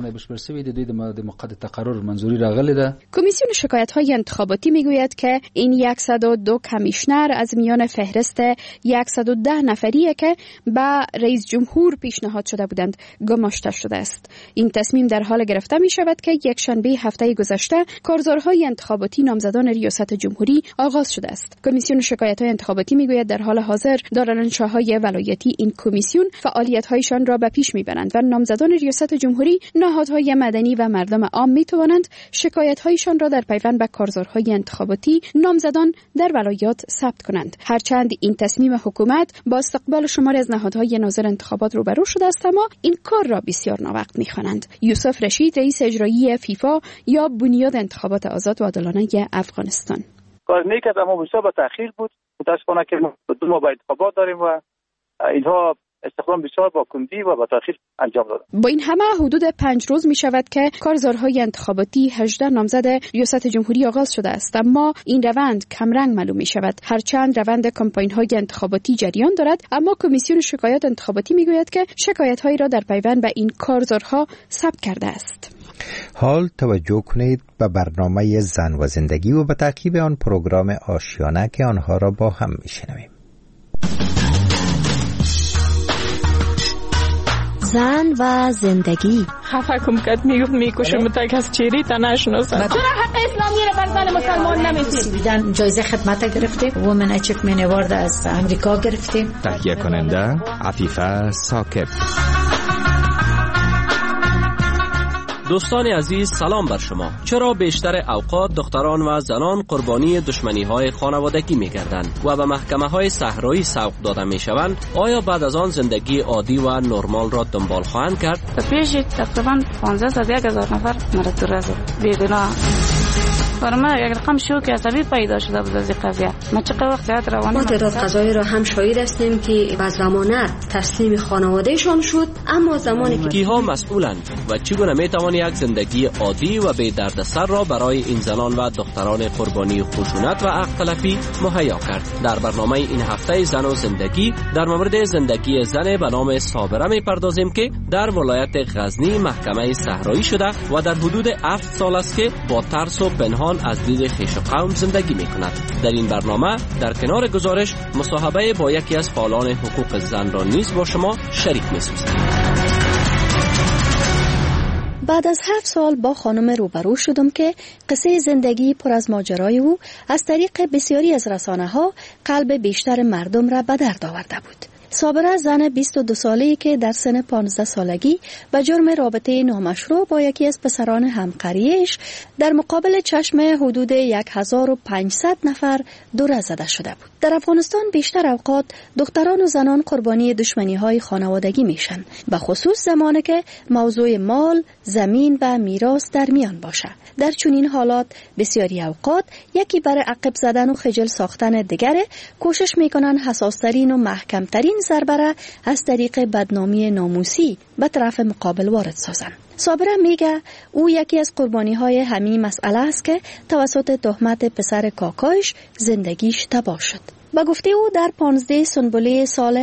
کمیسیون شکایت‌های انتخاباتی می گوید که این 102 کمیشنر از میان فهرست 110 نفری که به رئیس جمهور پیشنهاد شده بودند گماشته شده است. این تصمیم در حال گرفته می شود که یک شنبه هفته گذشته کارزارهای انتخاباتی نامزدان ریاست جمهوری آغاز شده است. کمیسیون شکایت‌های انتخاباتی میگوید در حال حاضر دارالانشاهای ولایتی این کمیسیون فعالیت‌هایشان را به پیش میبرند و نامزدان ریاست جمهوری، نهادهای مدنی و مردم عام میتوانند شکایت‌هایشان را در پیوند به کارزارهای انتخاباتی نامزدان در ولایات ثبت کنند. هرچند این تصمیم حکومت با استقبال شماری از نهادهای ناظر انتخابات روبرو شده است، اما این کار را بسیار ناوقت می‌خوانند. یوسف رشید، رئیس اجرایی فیفا یا بنیاد انتخابات آزاد و عادلانه افغانستان: کار میکرد اما بسیار با تأخیر بود. متاسفانه که ما 2 ماه انتخابات داریم و اینها استخدام بسیار با کندی و با تأخیر انجام دادن. با این همه حدود 5 روز می شود که کارزارهای انتخاباتی 18 نامزد ریاست جمهوری آغاز شده است، اما این روند کمرنگ معلوم می شود. هرچند روند کمپاین‌های انتخاباتی جریان دارد، اما کمیسیون شکایات انتخاباتی می گوید که شکایت‌هایی را در پیوند به این کارزارها ثبت کرده است. حال توجه کنید به برنامه زن و زندگی و به تعقیب آن پروگرام آشیانه که آنها را با هم میشنویم. زن و زندگی. خفه کم کد میگفت میکشم تا کس چیری تا نشناسم. چرا حق اسلامی رو بر زن مسلمان نمیدید؟ جایزه خدمت گرفتیم. وومن اچیومنت اوارد از امریکا گرفتیم. تهیه کننده عفیفه ساکب. دوستان عزیز سلام بر شما. چرا بیشتر اوقات دختران و زنان قربانی دشمنی‌های خانوادگی می‌گردند و به محکمه‌های صحرایی سوق داده می‌شوند؟ آیا بعد از آن زندگی عادی و نرمال را دنبال خواهند کرد؟ پیش تقریبا 15 تا 1000 نفر مرد رزق بیگناه. برای من یک رقم شوک عصبی پیدا شده بود از این قضیه. ما چقدر وقت زیاد روانی ما تعداد قضایی را هم شاهد هستیم که با ضمانت تسلیم خانوادهشان شد، اما زمانی که کیها مسئولند و چگونه میتوان یک زندگی عادی و بی دردسر را برای این زنان و دختران قربانی خشونت و حق تلفی مهیا کرد؟ در برنامه این هفته زن و زندگی در مورد زندگی زن به نام صابره میپردازیم که در ولایت غزنی محکمه صحرایی شده و در حدود 7 سال است که با ترس و پنهان از دید خویش و قوم زندگی می کند. در این برنامه در کنار گزارش مصاحبه با یکی از فعالان حقوق زن را نیز با شما شریک می سازیم. بعد از 7 سال با خانم روبرو شدم که قصه زندگی پر از ماجرای او از طریق بسیاری از رسانه‌ها قلب بیشتر مردم را به درد آورده بود. صابره زن 22 ساله‌ای که در سن 15 سالگی به جرم رابطه نامشروع با یکی از پسران همقریش در مقابل چشم حدود 1500 نفر دور زده شده بود. در افغانستان بیشتر اوقات دختران و زنان قربانی دشمنی‌های خانوادگی میشن، به خصوص زمانی که موضوع مال، زمین و میراث در میان باشه. در چنین حالات بسیاری اوقات یکی برای عقب زدن و خجل ساختن دیگره کوشش میکنن حساس‌ترین و محکم‌ترین ضربه را از طریق بدنامی ناموسی به طرف مقابل وارد سازن. صابره میگه او یکی از قربانی‌های همین مسئله است که توسط تهمت پسر کاکایش زندگیش تباه شد. با گفته او در 15 سنبله سال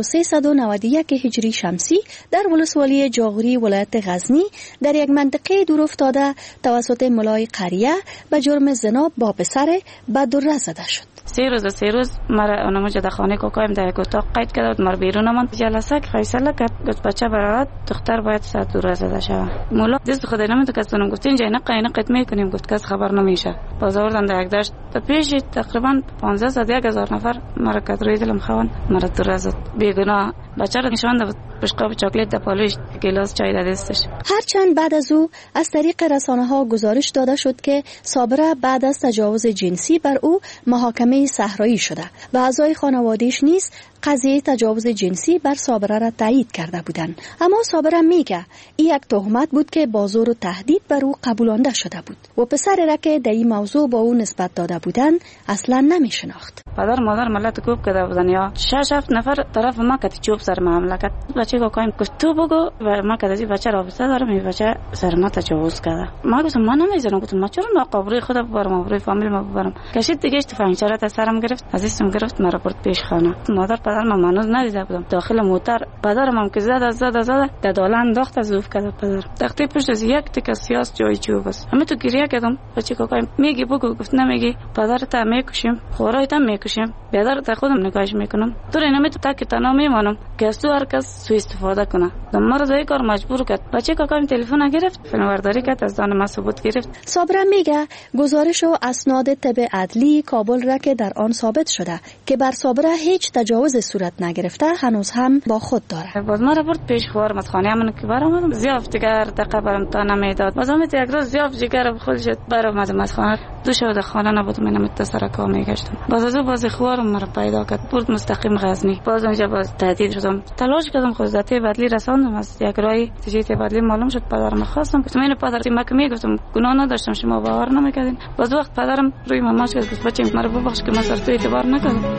1391 هجری شمسی در ولسوالی جاغوری ولایت غزنی در یک منطقه دور افتاده توسط ملای قریه به جرم زنا با پسر به دره زده شد. 3 روز مرا اونم جدا خانه کوکایم در یک اتاق قید کرد. مر بیرون من جلسه فیصله کرد گفت بچه برات دختر باید ساعت دور زده شود. مولا دست خود نمیتونه کس کنم گفت اینجا نه قید میکنیم گفت کس خبر نمیشه. باز آوردن در یک دشت تا پیش تقریبا 15 تا 1000 نفر مرا کدروی دلم خوان مرا دور زد. بیگناه بچه را نشوند بود بشقاب چاکلیت در پالوش گلاس چای در دستش. هرچند بعد از او از طریق رسانه‌ها گزارش داده شد که صابره بعد از تجاوز جنسی بر او محاکمه صحرایی شده و اعضای خانواده‌اش نیز قضیه تجاوز جنسی بر صابره را تایید کرده بودند. اما صابره میگه این یک تهمت بود که با زور و تهدید بر او قبولانده شده بود و پسری را که در این موضوع با او نسبت داده بودند اصلا نمیشناخت. پدر مادر ملت کوب کرده بودن یا 6-7 نفر طرف ما کتی چوب سر معامله کرد. بچه کوکایم گفت تو بگو و ما کدی بچه رابطه دارم این بچه سر ما تجاوز کرده. ما گفتم ما نمیذارم. گفتم ما چرا ناقابلی خدا ببرم برای فامیل ما ببرم. کشید دیگه تفنگچره از سرم گرفت عزیزم گرفت مرا برد پیش خانه. مادر پدر ما منوز ندیده بودم. داخل موتر پدرم هم که زد دداله انداخت از اوف کرد. پدر تختی پشت از یک تک سیاس جای چوب است. همه تو گریه کردم. بچه کوکایم میگی بگو. گفت نمیگی پدرت میکشیم خورایت میکشیم بیادرت خودم نگاهش میکنم. تو اینم تو تک تنها میمانم که از تو هر کس سوء استفاده کنه. مرد این کار مجبور کرد. بچه کوکایم تلفن گرفت فیلمبرداری کرد از دان ما ثبوت گرفت. صابره میگه گزارش و اسناد طب عدلی کابل را که در آن ثابت شده که بر صابره هیچ تجاوز صورت نگرفته هنوز هم با خود داره. باز ما را برد پیش خوار مسخانه من که برام زیاف دیگر دقیقه برام تا نمیداد. باز هم یک روز زیاف جگر خودش برام مسخانه دو شب خانه نبود من متصل کا میگشتم. باز خوار مرا پیدا کرد برد مستقیم غزنی. باز اونجا باز تهدید شدم. تلاش کردم خودتی بدلی رساندم از یک رای تجیت بدلی معلوم شد پدرم خواستم گفتم این پدر ما که میگفتم گناه نداشتم شما باور نمیکردین. باز وقت پدرم روی ماماش گفت بچه مرا ببخش که من سر تو اعتبار نکردم.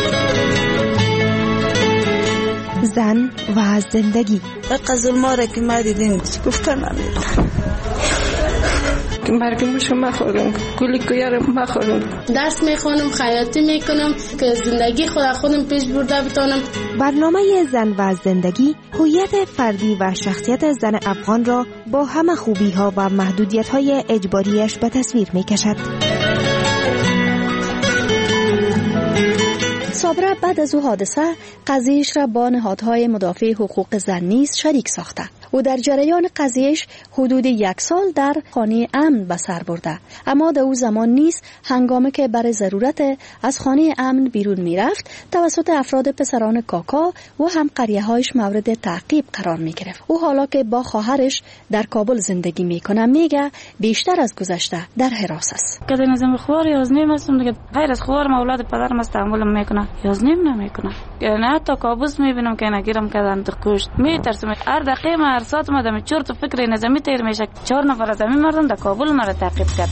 زن و زندگی. قزل ماره که ما دیدیم گفتن نمیدونم که مرگم شما خورم گلی کویارم ما خورم درس میخوانم خیاطی میکنم که زندگی خودم پیش برده بتونم. برنامه زن و زندگی هویت فردی و شخصیت زن افغان را با همه خوبی ها و محدودیت های اجباریش به تصویر میکشد. صابره بعد از او حادثه قضیهش را با نهادهای مدافع حقوق زن نیز شریک ساخته و در جریان قضیهش حدود 1 سال در خانه امن به سر برده. اما در او زمان نیز هنگامی که برای ضرورت از خانه امن بیرون می رفت توسط افراد پسران کاکا و هم قریه‌هایش مورد تعقیب قرار می گرفت. او حالا که با خواهرش در کابل زندگی می کنه میگه بیشتر از گذشته در حراس است. که نظام خوار یازنیم هستم دیگه، غیر از خوار اولاد پدرم است تحملم میکنه، یازنیم نمیکنه. یعنی حتی کابوس میبینم که نگیرم کردن تو کشت میترسم. هر دقیقه هر ساعت مدام چرت و فکر نظامی تیر میشه. 4 نفر از همین مردم در کابل مرا تعقیب کرد.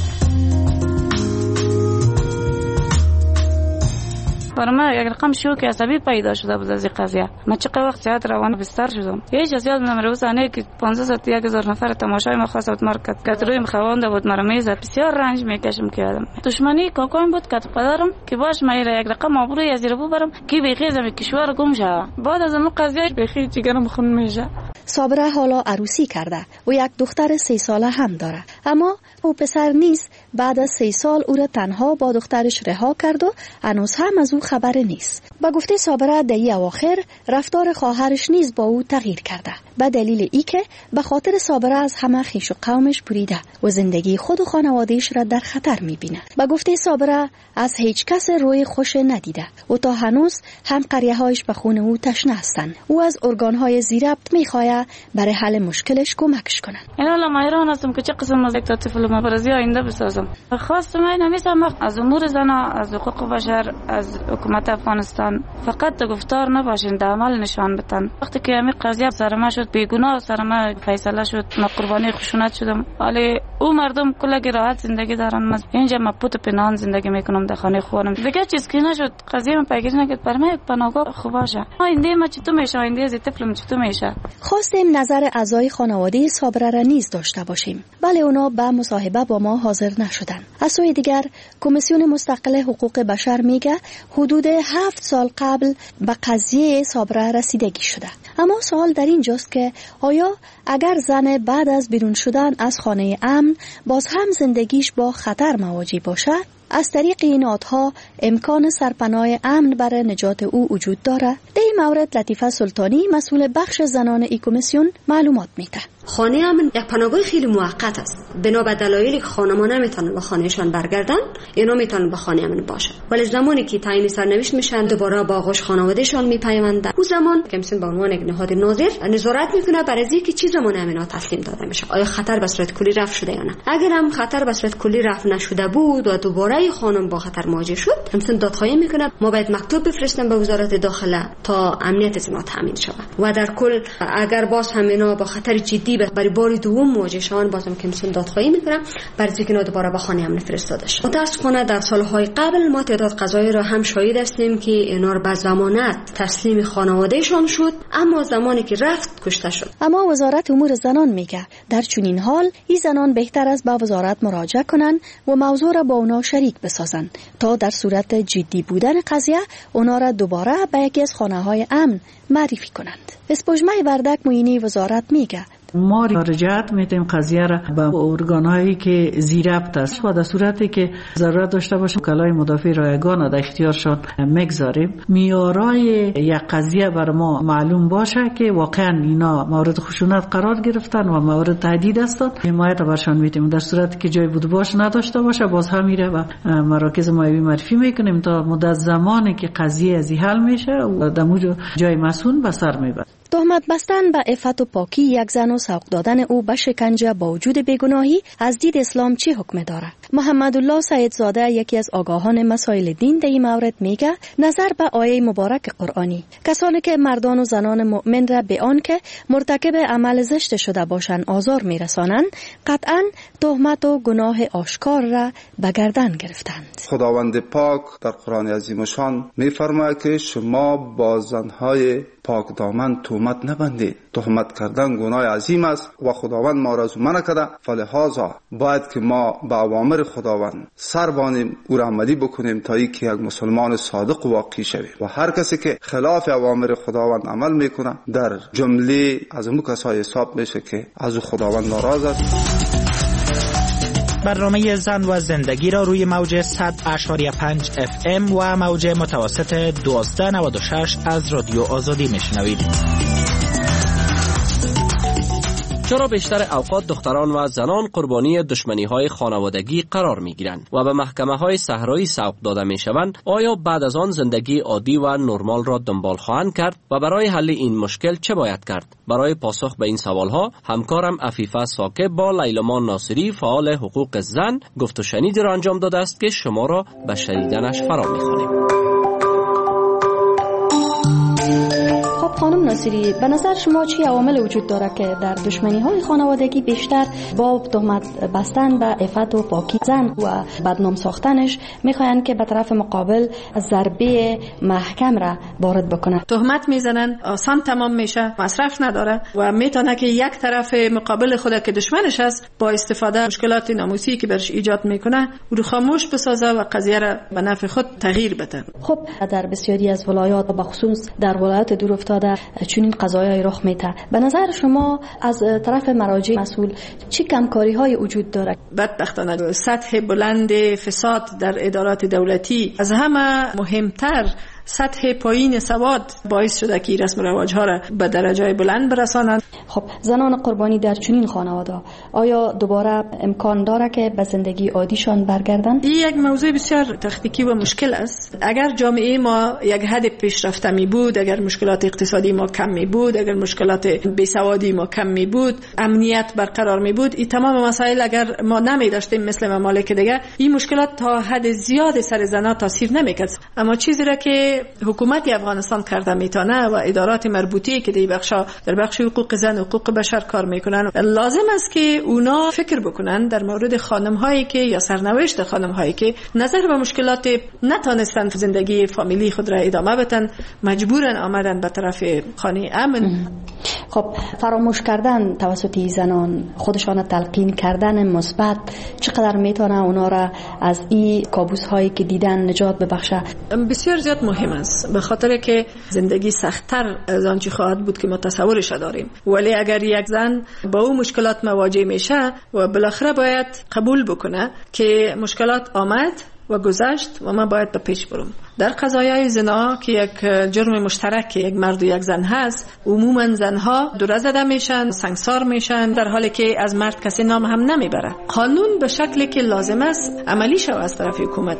برای من یک رقم شوک عصبی پیدا شده بود از این قضیه. من چقدر وقت زیاد روان بستر شدم. هیچ از یاد نمیره. سانه که 500,000 نفر تماشای ما خواست بود مرکز کرد. رویم خوانده بود مرا میزد. بسیار رنج میکشم که آدم. دشمنی کاکایم بود که پدرم که باش من یک رقم آبروی از زیر برم کی بخیر زمین کشور گم شه. بعد از اون قضیه بخیر جگرم خون میشه. صابره حالا عروسی کرده و یک دختر 3 ساله هم داره. اما او پسر نیست. بعد از 3 سال او را تنها با دخترش رها کرد و هنوز هم از او خبر نیست. با گفته صابره در این اواخر رفتار خواهرش نیز با او تغییر کرده. به دلیل ای که به خاطر صابره از همه خویش و قومش بریده و زندگی خود و خانوادهش را در خطر میبینه. با گفته صابره از هیچ کس روی خوش ندیده و تا هنوز هم قریه‌هایش به خون او تشنه هستند. او از ارگان‌های زیربط میخواد برای حل مشکلش کمکش کنن. این حالا ما ایران هستم که چه قسم از دیکتاتوری مبارزی آینده بسازم. خواستم این نیستم از امور زنا، از حقوق بشر، از حکومت افغانستان فقط گفتار نباشین، در عمل نشان بدن. وقتی که همین قضیه سر ما شد، بیگناه سر ما فیصله شد، ما قربانی خشونت شدم. ولی او مردم کلی راحت زندگی دارن. من اینجا ما پوت پنهان زندگی میکنم در خانه خودم. دیگه چیز که نشد قضیه من پیگیری نکرد. برای من یک پناهگاه خوب باشه. آینده ما چطور میشه؟ آینده از طفلم چطور میشه؟ خواستیم نظر اعضای خانواده صابره را نیز داشته باشیم، ولی اونا به مصاحبه با ما حاضر نشدند. از سوی دیگر کمیسیون مستقل حقوق بشر میگه حدود 7 سال قبل به قضیه صابره رسیدگی شده. اما سوال در اینجاست که آیا اگر زن بعد از بیرون شدن از خانه امن باز هم زندگیش با خطر مواجه باشه، از طریق این نهادها امکان سرپناه امن برای نجات او وجود داره؟ در این مورد لطیفه سلطانی مسئول بخش زنان ای کمیسیون معلومات میده. خانه امن یک پناهگاه خیلی موقت است. بنا به دلایلی که خانم‌ها نمیتونن به خانهشان برگردن، اینا میتونن به خانه امن باشن. ولی زمانی که تعیین سرنوشت میشن دوباره با آغوش خانوادهشان میپیوندن. اون زمان کمیسیون به عنوان یک نهاد ناظر نظارت میکنه بر از اینکه چه زمان امنات تسلیم داده میشه. آیا خطر به صورت کلی رفع شده یا نه؟ اگر هم خطر به صورت کلی رفع نشده بود و دوباره خانم با خطر مواجه شد، کمیسیون دادخواهی میکنه ما باید مکتوب بفرستیم به وزارت داخله تا امنیت از اینا تامین شود. و در کل اگر باز هم اینا با خطر جدی برای بار دوم مواجه شدن، بازم کمیسیون دادخواهی میکنه برای اینکه اینا دوباره به خانه امن فرستاده شد. متاسفانه در سالهای قبل ما تعداد قضایی را هم شاهد هستیم که اینا را به ضمانت تسلیم خانوادهشان شد، اما زمانی که رفت کشته شد. اما وزارت امور زنان میگه در چنین حال این زنان بهتر است به وزارت مراجعه کنن و موضوع را با اونا شریک بسازن تا در صورت جدی بودن قضیه اونا را دوباره به یکی از خانه‌های امن معرفی کنند. اسپوجمه وردک معینی وزارت میگه ما رجعت میتیم قضیه را به ارگان‌هایی که زیربط است و در صورتی که ضرورت داشته باشیم کلای مدافع رایگان در اختیارشان میگذاریم. میارای یک قضیه بر ما معلوم باشه که واقعا اینا مورد خشونت قرار گرفتن و مورد تهدید هستند، حمایت برشان میتیم. در صورتی که جای بود باش نداشته باشه باز هم میره و مراکز مایوی معرفی میکنیم تا مدت زمانی که قضیه از حل میشه و در جای مسئول به سر میبره. تهمت بستن به عفت و پاکی یک زن و سوق دادن او به شکنجه با وجود بیگناهی از دید اسلام چه حکم داره؟ محمد الله سیدزاده یکی از آگاهان مسائل دین در این مورد میگه نظر به آیه مبارک قرآنی کسانی که مردان و زنان مؤمن را به آن که مرتکب عمل زشت شده باشند آزار میرسانند قطعا تهمت و گناه آشکار را به گردن گرفتند. خداوند پاک در قرآن عظیم و شان میفرماید که شما با زنهای پاک دامن تهمت نبندید. تهمت کردن گناه عظیم است و خداوند ما را منع کرده. فلهذا باید که ما به اوامر خداوند سر بانیم او را عملی بکنیم تا اینکه یک مسلمان صادق واقعی شویم. و هر کسی که خلاف اوامر خداوند عمل میکنه در جمله از اون کسای حساب میشه که از خداوند ناراض است. برنامه زن و زندگی را روی موج 100.5 FM و موج متوسط 1296 از رادیو آزادی میشنوید. چرا بیشتر اوقات دختران و زنان قربانی دشمنی‌های خانوادگی قرار می‌گیرند و به محکمه‌های صحرایی سوق داده می‌شوند؟ آیا بعد از آن زندگی عادی و نرمال را دنبال خواهند کرد و برای حل این مشکل چه باید کرد؟ برای پاسخ به این سوال‌ها همکارم عفیفه ساکب با لیلامان ناصری فعال حقوق زن گفت و شنیدی را انجام داده است که شما را به شنیدنش فرا می‌خوانیم. خانم ناصری، به نظر شما چه عوامل وجود داره که در دشمنی‌های خانوادگی بیشتر با تهمت بستن به عفت و پاکی زن و بدنام ساختنش میخواین که به طرف مقابل ضربه محکم را وارد بکنه؟ تهمت میزنن، آسان تمام میشه، مصرف نداره و میتونه که یک طرف مقابل خود که دشمنش است با استفاده مشکلات ناموسی که برش ایجاد میکنه او رو خاموش بسازه و قضیه را به نفع خود تغییر بده. خب در بسیاری از ولایات و بخصوص در ولایات دور افتاده چنین قضایای رخ میده. به نظر شما از طرف مراجع مسئول چه کمکاری‌های وجود داره؟ بدبختانه سطح بلند فساد در ادارات دولتی از همه مهمتر سطح پایین سواد باعث شده که رسم و رواج‌ها را به درجه بلند برسانند. خب زنان قربانی در چنین خانواده آیا دوباره امکان داره که به زندگی عادیشان برگردند؟ این یک موضوع بسیار تکنیکی و مشکل است. اگر جامعه ما یک حد پیشرفته می بود، اگر مشکلات اقتصادی ما کم می بود، اگر مشکلات بیسوادی ما کم می بود، امنیت برقرار می بود، این تمام مسائل اگر ما نمی داشتیم مثل ممالک دیگه، این مشکلات تا حد زیاد سر زنان تاثیر نمیکرد. اما چیزی را که حکومت افغانستان کرده میتونه و ادارات مربوطه که در بخش حقوق زن و حقوق بشر کار میکنن، لازم است که اونا فکر بکنن در مورد خانم هایی که یا سرنوشت خانم هایی که نظر به مشکلات نتونستن زندگی فامیلی خود را ادامه بدن، مجبورن آمدن به طرف خانه امن. خب فراموش کردن توسط زنان، خودشان تلقین کردن مثبت چقدر میتونه اونا را از این کابوس هایی که دیدن نجات ببخشه؟ بسیار زیاد مهم است، به خاطر که زندگی سخت‌تر از آنچه خواهد بود که ما تصورش داریم. ولی اگر یک زن با اون مشکلات مواجه میشه و بالاخره باید قبول بکنه که مشکلات آمد و گذشت و من باید به پیش برم. در قضایای زنا که یک جرم مشترک یک مرد و یک زن هست، عموما زنها دور زده میشن، سنگسار میشن، در حالی که از مرد کسی نام هم نمیبره. قانون به شکلی که لازم است عملی شود از طرف حکومت.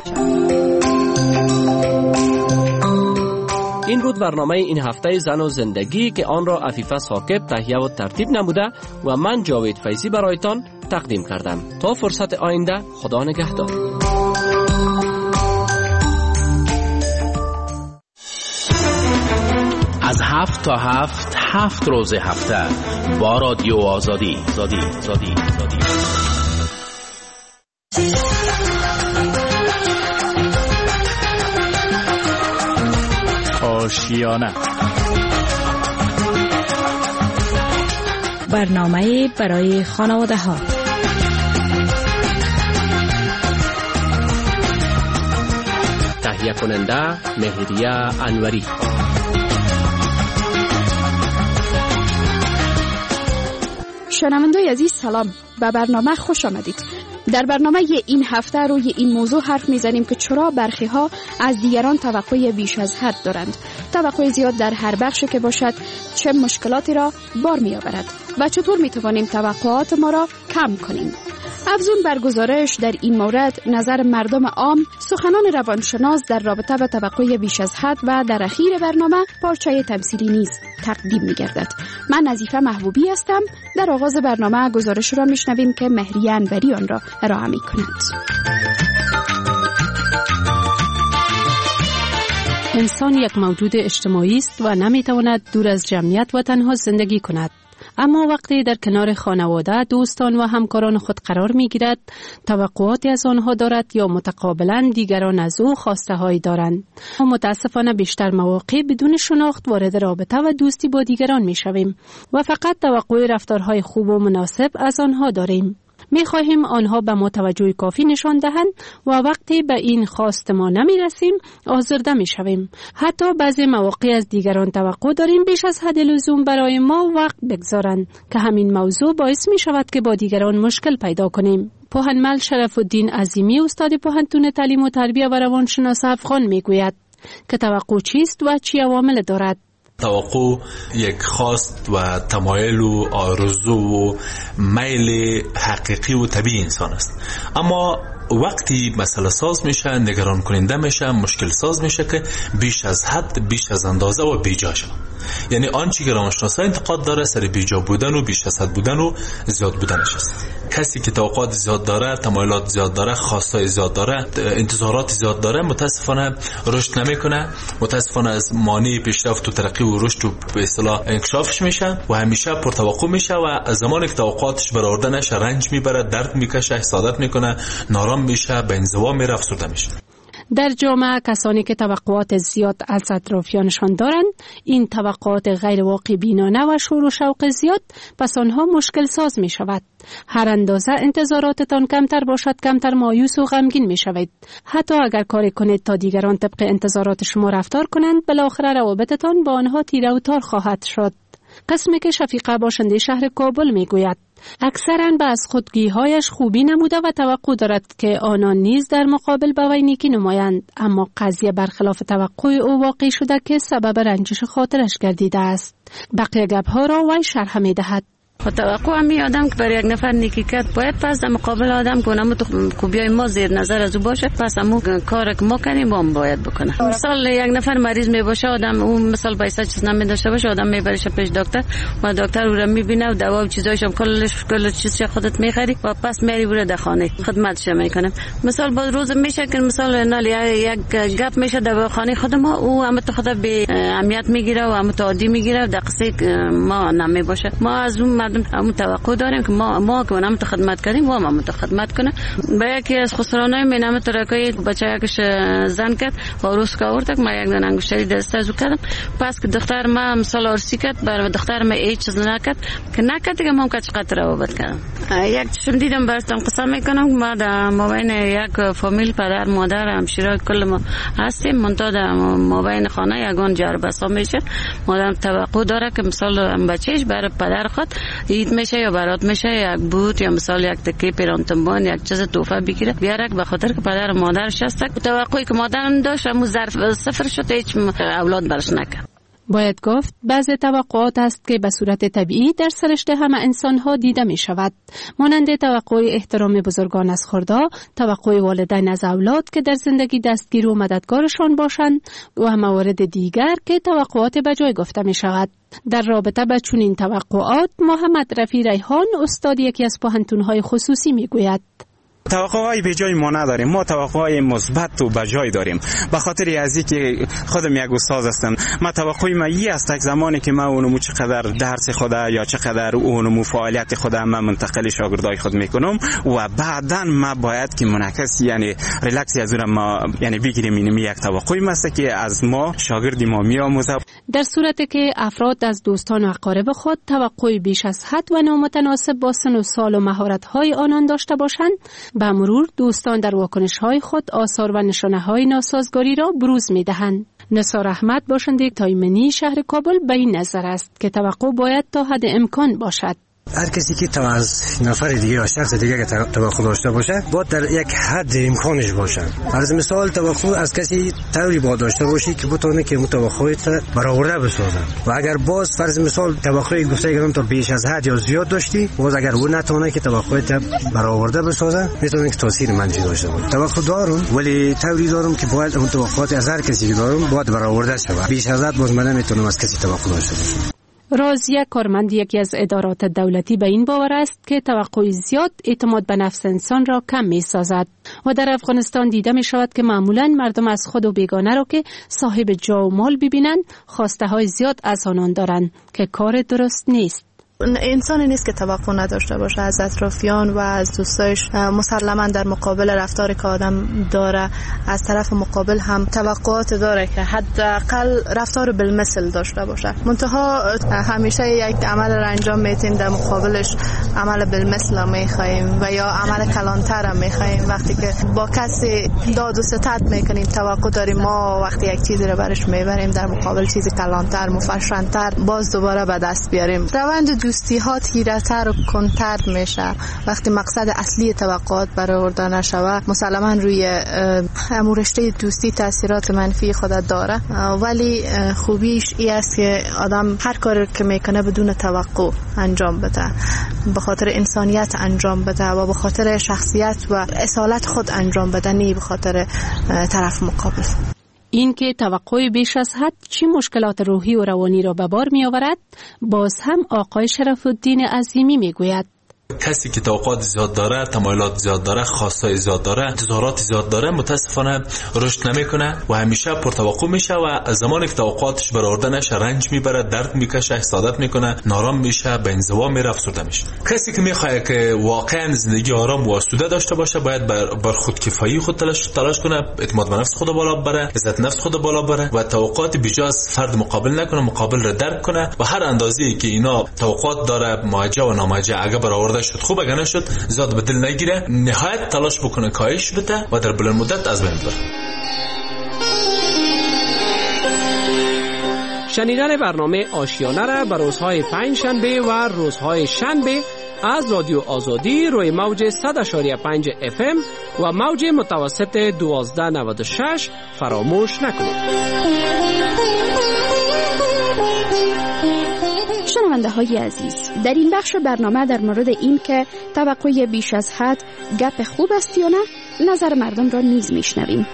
این بود برنامه این هفته زن و زندگی که آن را عفیفه ساکب تهیه و ترتیب نموده و من جاوید فیضی برایتان تقدیم کردم. تا فرصت آینده، خدا نگهدار. از 7 تا 7 روز هفته با رادیو آزادی. آشیانه، برنامه برای خانواده ها. تهیه کننده مهریه انوری. شنوندگان عزیز سلام، به برنامه خوش آمدید. در برنامه این هفته روی این موضوع حرف میزنیم که چرا برخی ها از دیگران توقع بیش از حد دارند. توقع زیاد در هر بخشی که باشد چه مشکلاتی را بار می آورد و چطور می توانیم توقعات ما را کم کنیم. افزون بر گزارش در این مورد، نظر مردم عام، سخنان روانشناس در رابطه با توقع بیش از حد و در اخیر برنامه پارچه تمثیلی نیز تقدیم می گردد. من نظیفه محبوبی هستم. در آغاز برنامه گزارش را می شنویم که مهریه انوری آن را ارائه می کند. انسان یک موجود اجتماعی است و نمی تواند دور از جمعیت و تنها زندگی کند. اما وقتی در کنار خانواده، دوستان و همکاران خود قرار می گیرد، توقعاتی از آنها دارد یا متقابلا دیگران از او خواسته هایی دارند. ما متاسفانه بیشتر مواقع بدون شناخت وارد رابطه و دوستی با دیگران می شویم و فقط توقع رفتارهای خوب و مناسب از آنها داریم. می خواهیم آنها به ما توجه کافی نشان دهند و وقتی به این خواست ما نمی رسیم آزرده می شویم. حتی بعضی مواقع از دیگران توقع داریم بیش از حد لزوم برای ما وقت بگذارند که همین موضوع باعث می شود که با دیگران مشکل پیدا کنیم. پوهنمل شرف الدین عظیمی استاد پوهنتون تعلیم و تربیت و روانشناس افغان میگوید که توقع چیست و چه عوامل دارد. توقع یک خواست و تمایل و آرزو و میل حقیقی و طبیعی انسان است، اما وقتی مسئله ساز میشه، نگران کننده میشه، مشکل ساز میشه که بیش از حد، بیش از اندازه و بیجا شد. یعنی آنچه که روانشناسا انتقاد داره سر بیجا بودن و بیش از حد بودن و زیاد بودنش است. کسی که توقعات زیاد داره، تمایلات زیاد داره، خواستای زیاد داره، انتظارات زیاد داره، متاسفانه رشد نمیکنه، متاسفانه از مانع پیشرفت و ترقی و رشد و به اصطلاح انکشافش میشه و همیشه پرتوقع میشه و زمانی که توقعاتش برآورده نشه رنج میبره، درد میکشه، حسادت میکنه، نارام میشه، به انزوا میره، افسرده میشه. در جامعه کسانی که توقعات زیاد از اطرافیانشان دارند، این توقعات غیر واقع بینانه و شور و شوق زیاد، پس آنها مشکل ساز می شود. هر اندازه انتظاراتتان کمتر باشد، کمتر مایوس و غمگین می شوید. حتی اگر کاری کنید تا دیگران طبق انتظارات شما رفتار کنند، بالاخره روابطتان با آنها تیره و تار خواهد شد. قسمی که شفیقه باشنده شهر کابل می گوید اکثراً به از خودگی‌هایش خوبی نموده و توقع دارد که آنان نیز در مقابل به وی نیکی نمایند، اما قضیه برخلاف توقع او واقع شده که سبب رنجش خاطرش گردیده است. بقیه گپ‌ها را وی شرح می‌دهد. و توقع همی آدم که برای یک نفر نیکی کرد باید پس در مقابل آدم کنم تو خوبیای ما زیر نظر از او باشه، پس همون کار که ما کنیم با هم باید بکنه. مثال یک نفر مریض می باشه، آدم اون مثال بایسته چیز نمی داشته باشه، آدم میبرش پیش دکتر و دکتر او را میبینه و دوا و چیزایش هم کل چیزش خودت میخری و پس میری بره در خانه خدمتش میکنه. مثال با روز میشه که مثال نال یک گپ میشه در خانه خود ما، او هم تو خود به اهمیت میگیره و هم تو عادی میگیره، در قصه ما نمی باشه. ما از اون همون توقع داریم که ما که اونم تو خدمت کردیم و هم تو خدمت کنه. با یکی از خسرانای منم ترکای بچه یکش زن کرد و روز که آورد ما یک دونه انگشتری دست ازو کردم، پس که دختر ما مثلا عرسی کرد، برای دختر ما هیچ چیز نکرد که نکرد که ما چقدر روابط کردم. یک چشم دیدم براتون قسم میکنم ما در مابین یک فامیل پدر مادر همشیرا کل ما هستیم، منتها در مابین خانه یگان جربسا میشه. مادر توقع داره که مثلا بچهش برای پدر خود عید میشه یا برات میشه یک بوت یا مثال یک تکه پیرانتنبان یک چیز تحفه بگیره بیاره، به خاطر که پدر و مادرش هست. توقعی که مادرم داشت همون ظرف صفر شد، هیچ اولاد برش نکرد. باید گفت بعضی توقعات است که به صورت طبیعی در سرشته همه انسان‌ها دیده می شود، مانند توقع احترام بزرگان از خردا، توقع والدین از اولاد که در زندگی دستگیر و مددگارشان باشند و موارد دیگر که توقعات به جای گفته می شود. در رابطه با چنین توقعات محمد رفیع ریحان استاد یکی از پوهنتون‌های خصوصی می گوید توقعهای به جای ما نداریم، ما توقعهای مثبت و به جای داریم. به خاطر ازی که خودم یک استاد هستم، ما توقعی ما است که زمانی که ما اونمو چقدر درس خود یا چقدر اونمو فعالیت خود ما منتقل شاگردای خود میکنم و بعداً ما باید که منعکس یعنی ریلکس از اون ما یعنی بگیریم. این یک توقعی است که از ما شاگرد ما میآموزه. در صورتی که افراد از دوستان و اقارب خود توقعی بیش از حد و نامتناسب با سن و سال و مهارت‌های آنان داشته باشند، به مرور دوستان در واکنش‌های خود آثار و نشانه‌های ناسازگاری را بروز می‌دهند. نثار احمد باشنده تایمنی شهر کابل به این نظر است که توقع باید تا حد امکان باشد. هر کسی که از نفر دیگه یا شخص دیگه که توقع داشته باشه باید در یک حد امکانش باشه. فرض مثال توقع از کسی طوری باید داشته باشی که بتونه که توقعات برآورده بسازه و اگر باز فرض مثال توقع گفته گرم تا بیش از حد یا زیاد داشتی، باز اگر اون نتونه که توقعات برآورده بسازه میتونه که تاثیر منفی داشته باشه. توقع دارم ولی طوری دارم که باید اون توقعات از هر کسی که دارم باید برآورده شه. بیش از حد باز من نمیتونم از کسی توقع داشته باشم. رازیه کارمند یکی از ادارات دولتی به این باور است که توقع زیاد اعتماد به نفس انسان را کم می سازد و در افغانستان دیده می شود که معمولا مردم از خود و بیگانه را که صاحب جا و مال ببینند خواسته های زیاد از آنان دارند که کار درست نیست. انسانی نیست که توقع نداشته باشه از اطرافیان و از دوستایش. مسلما در مقابل رفتاری که آدم داره از طرف مقابل هم توقعات داره که حداقل رفتار بالمثل داشته باشه. منتها همیشه یک عمل را انجام میتیم در مقابلش عمل بالمثل میخوایم و یا عمل کلانتر هم میخوایم. وقتی که با کسی داد و ستد میکنیم توقع داریم ما وقتی یک چیزی رو برش میبریم در مقابل چیزی کلانتر مفشرانتر باز دوباره به دست بیاریم. روند دوستی ها تیره‌تر و کنتر میشه. وقتی مقصد اصلی توقعات برآورده نشوه مسلما روی رشته دوستی تاثیرات منفی خود داره، ولی خوبیش این است که آدم هر کاری که میکنه بدون توقع انجام بده، به خاطر انسانیت انجام بده و به خاطر شخصیت و اصالت خود انجام بده، نه به خاطر طرف مقابل. این که توقع بیش از حد چی مشکلات روحی و روانی را به بار می آورد، باز هم آقای شرف الدین عظیمی می گوید. کسی که توقعات زیاد داره، تمایلات زیاد داره، خواستای زیاد داره، انتظارات زیاد داره، متاسفانه رشد نمیکنه و همیشه پرتوقع میشه و زمانی که توقعاتش برآورده نشه رنج میبره، درد میکشه، حسادت میکنه، نارام میشه، به انزوا میره، افسرده میشه. کسی که میخواد که واقعا زندگی آرام و آسوده داشته باشه باید بر خودکفایی خود تلاش کنه، اعتماد به نفس خود بالا ببره، عزت نفس خود بالا ببره و توقعات بیجا از فرد مقابل نکنه، مقابل را درک کنه و هر اندازه‌ای که اینا توقعات داره مواجه و نامواجه اگه برآورده شد خوب، اگه نشد زیاد به دل نگیره، نهایت تلاش بکنه کاهش بده و در بلند مدت از بین بره. شنیدن برنامه آشیانه را به روزهای پنجشنبه و روزهای شنبه از رادیو آزادی روی موج 100.5 FM و موج متوسط 1296 فراموش نکنید. شنونده های عزیز، در این بخش برنامه در مورد این که توقع بیش از حد گپ خوب است یا نه، نظر مردم را نیز میشنویم.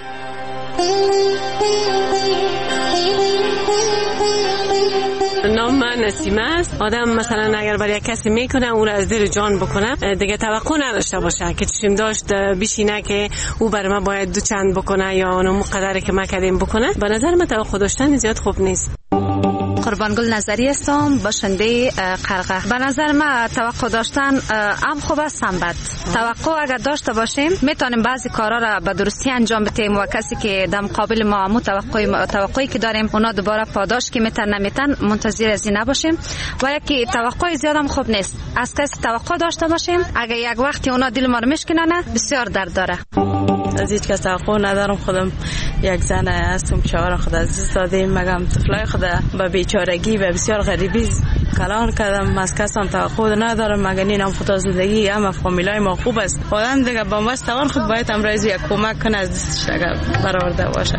نام من نسیمه است. آدم مثلا اگر برای کسی میکنه اون را از دل جان بکنه، دیگه توقع نداشته باشه که چشم داشت بشینه که او برای ما باید دو چند بکنه یا اون قدری که ما کردیم بکنه. به نظر من توقع داشتن زیاد خوب نیست. قربانگل نظری هستم، باشنده قرقه. به نظر من توقع داشتن هم خوب است هم بد. توقع اگر داشته باشیم میتونیم بعضی کارا را به درستی انجام بدیم و کسی که در مقابل ما توقعی که داریم اونا دوباره پاداش که میتن نمیتن منتظر از این نباشیم. و یکی توقع زیاد هم خوب نیست. از کسی توقع داشته باشیم اگر یک وقتی اونا دل ما رو میشکنن بسیار درد داره. از هیچ کس توقع ندارم. خودم یک زن هستم، شوهرم خود عزیز دادیم، مگم طفلای خود به بیچارگی و بسیار غریبی کلان کردم. از کسان توقع ندارم مگر اینم خود زندگی هم فامیلای ما خوب است. آدم دیگه با مستوان خود باید امروز یک کمک کنه از دستش برآورده باشه.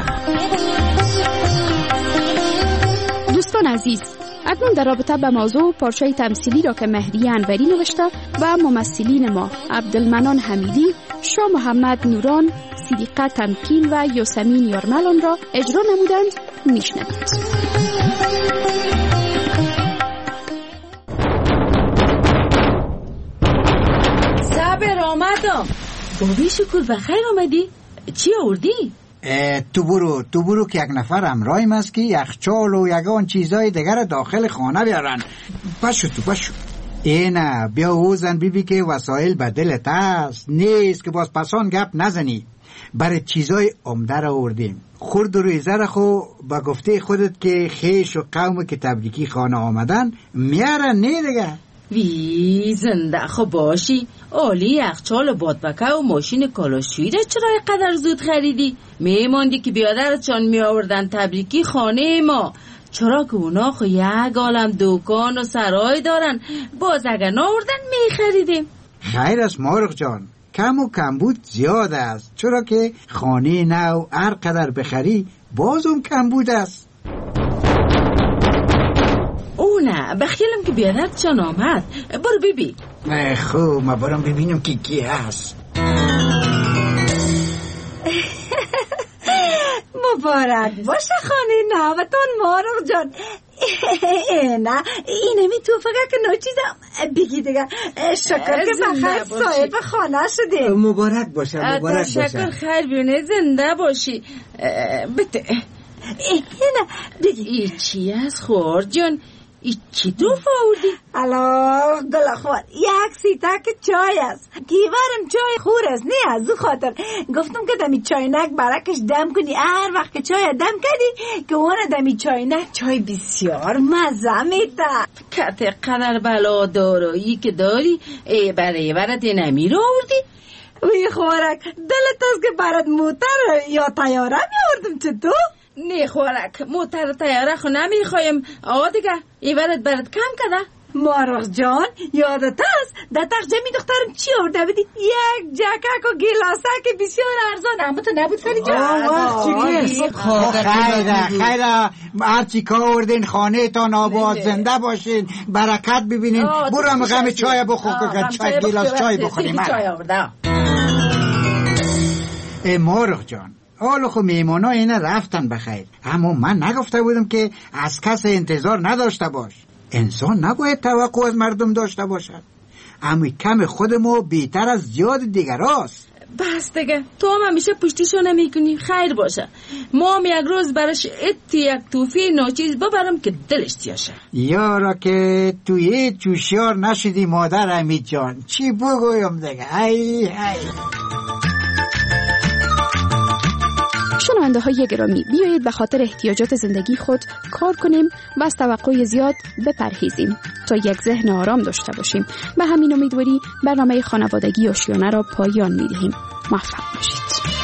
دوستان عزیز، اکنون در رابطه به موضوع پارچه تمثیلی را که مهدی انوری نوشته و ممثلین ما عبدالمنان حمیدی، شاه محمد نوران، صدیقه تمکین و یاسمین یارملان را اجرا نمودند میشنوید. صبر آمدم. بابی شکر بخیر آمدی؟ چی آوردی؟ تو برو که یک نفر همراهیم است که یخچال و یگان چیزای دیگر داخل خانه بیارن. باشو. اینا بیا اوزن بیبی که وسایل به دلت است، نیست که باز پسان گپ نزنی. برای چیزای عمده را آوردیم. خورد و ریزه را خو با گفته خودت که خیش و قوم که تبریکی خانه آمدن میارن، نه دیگه. وی زنده خو باشی. عالی، یخچال و بادبکه و ماشین کالاشویی را چرا اینقدر زود خریدی؟ میماندی که بیادرشان می آوردن تبریکی خانه ما. چرا که اونا خو یک عالم دکان و سرای دارن، باز اگر ناوردن می خریدیم. خیر است مارق جان، کم و کمبود زیاد است، چرا که خانه نو هر قدر بخری بازم کمبود است. او نه، بخیلم که بیادرت جان آمد. برو ببین. خوب، ما برم ببینم که کی هست. مبارک باشه خانه نوتان مارق جان. نه اینمی تو فقط که ناچیزم بگی دیگه. شکر که بخیر صاحب خانه شدی. مبارک باشه. شکر خیر بیونه، زنده باشی. بده نه بگی ای چی از خورد جان؟ ای چی دو فاوردی؟ الله گل خور، یک سیتک چای است. گیورم چای خور است، نه از او خاطر گفتم که دمی چاینک برکش دم کنی. هر وقت که چای دم کردی که اون دمی چاینک چای بسیار مزه میده. کت قدر بلا دارایی که داری برای برات نمی رو آوردی؟ وی خورک دلت است که برات موتر یا تیاره می آوردم چه تو؟ نه خورک، موتر تیاره خو نمیخوایم. آقا دیگه ایورت برات کم کده. مارغ جان یادت است در تخجمی دخترم چی آورده بودی؟ یک جاکک و گلاسک بسیار ارزان. اما تو نبود فری جان؟ خیره هرچی که آوردین خانه تان آباد زنده باشین برکت ببینین. برو غم چای بخور که چای گلاس چای بخوریم. مارغ جان حالا خب میمونا اینا رفتن بخیر، اما من نگفته بودم که از کس انتظار نداشته باش. انسان نباید توقع از مردم داشته باشد، اما کم خودمو بیتر از زیاد دیگر هست. بس دیگه تو هم همیشه پشتیشو نمیکنی. خیر باشه ما هم یک روز برش یک توفی ناچیز ببرم که دلش تیاشه. یارا که توی چوشیار نشدی مادر حمید جان، چی بگویم دیگه. ای شنونده های گرامی، بیایید به خاطر احتیاجات زندگی خود کار کنیم و از توقع زیاد بپرهیزیم تا یک ذهن آرام داشته باشیم. به همین امیدواری برنامه خانوادگی آشیانه را پایان می‌دهیم. موفق باشید.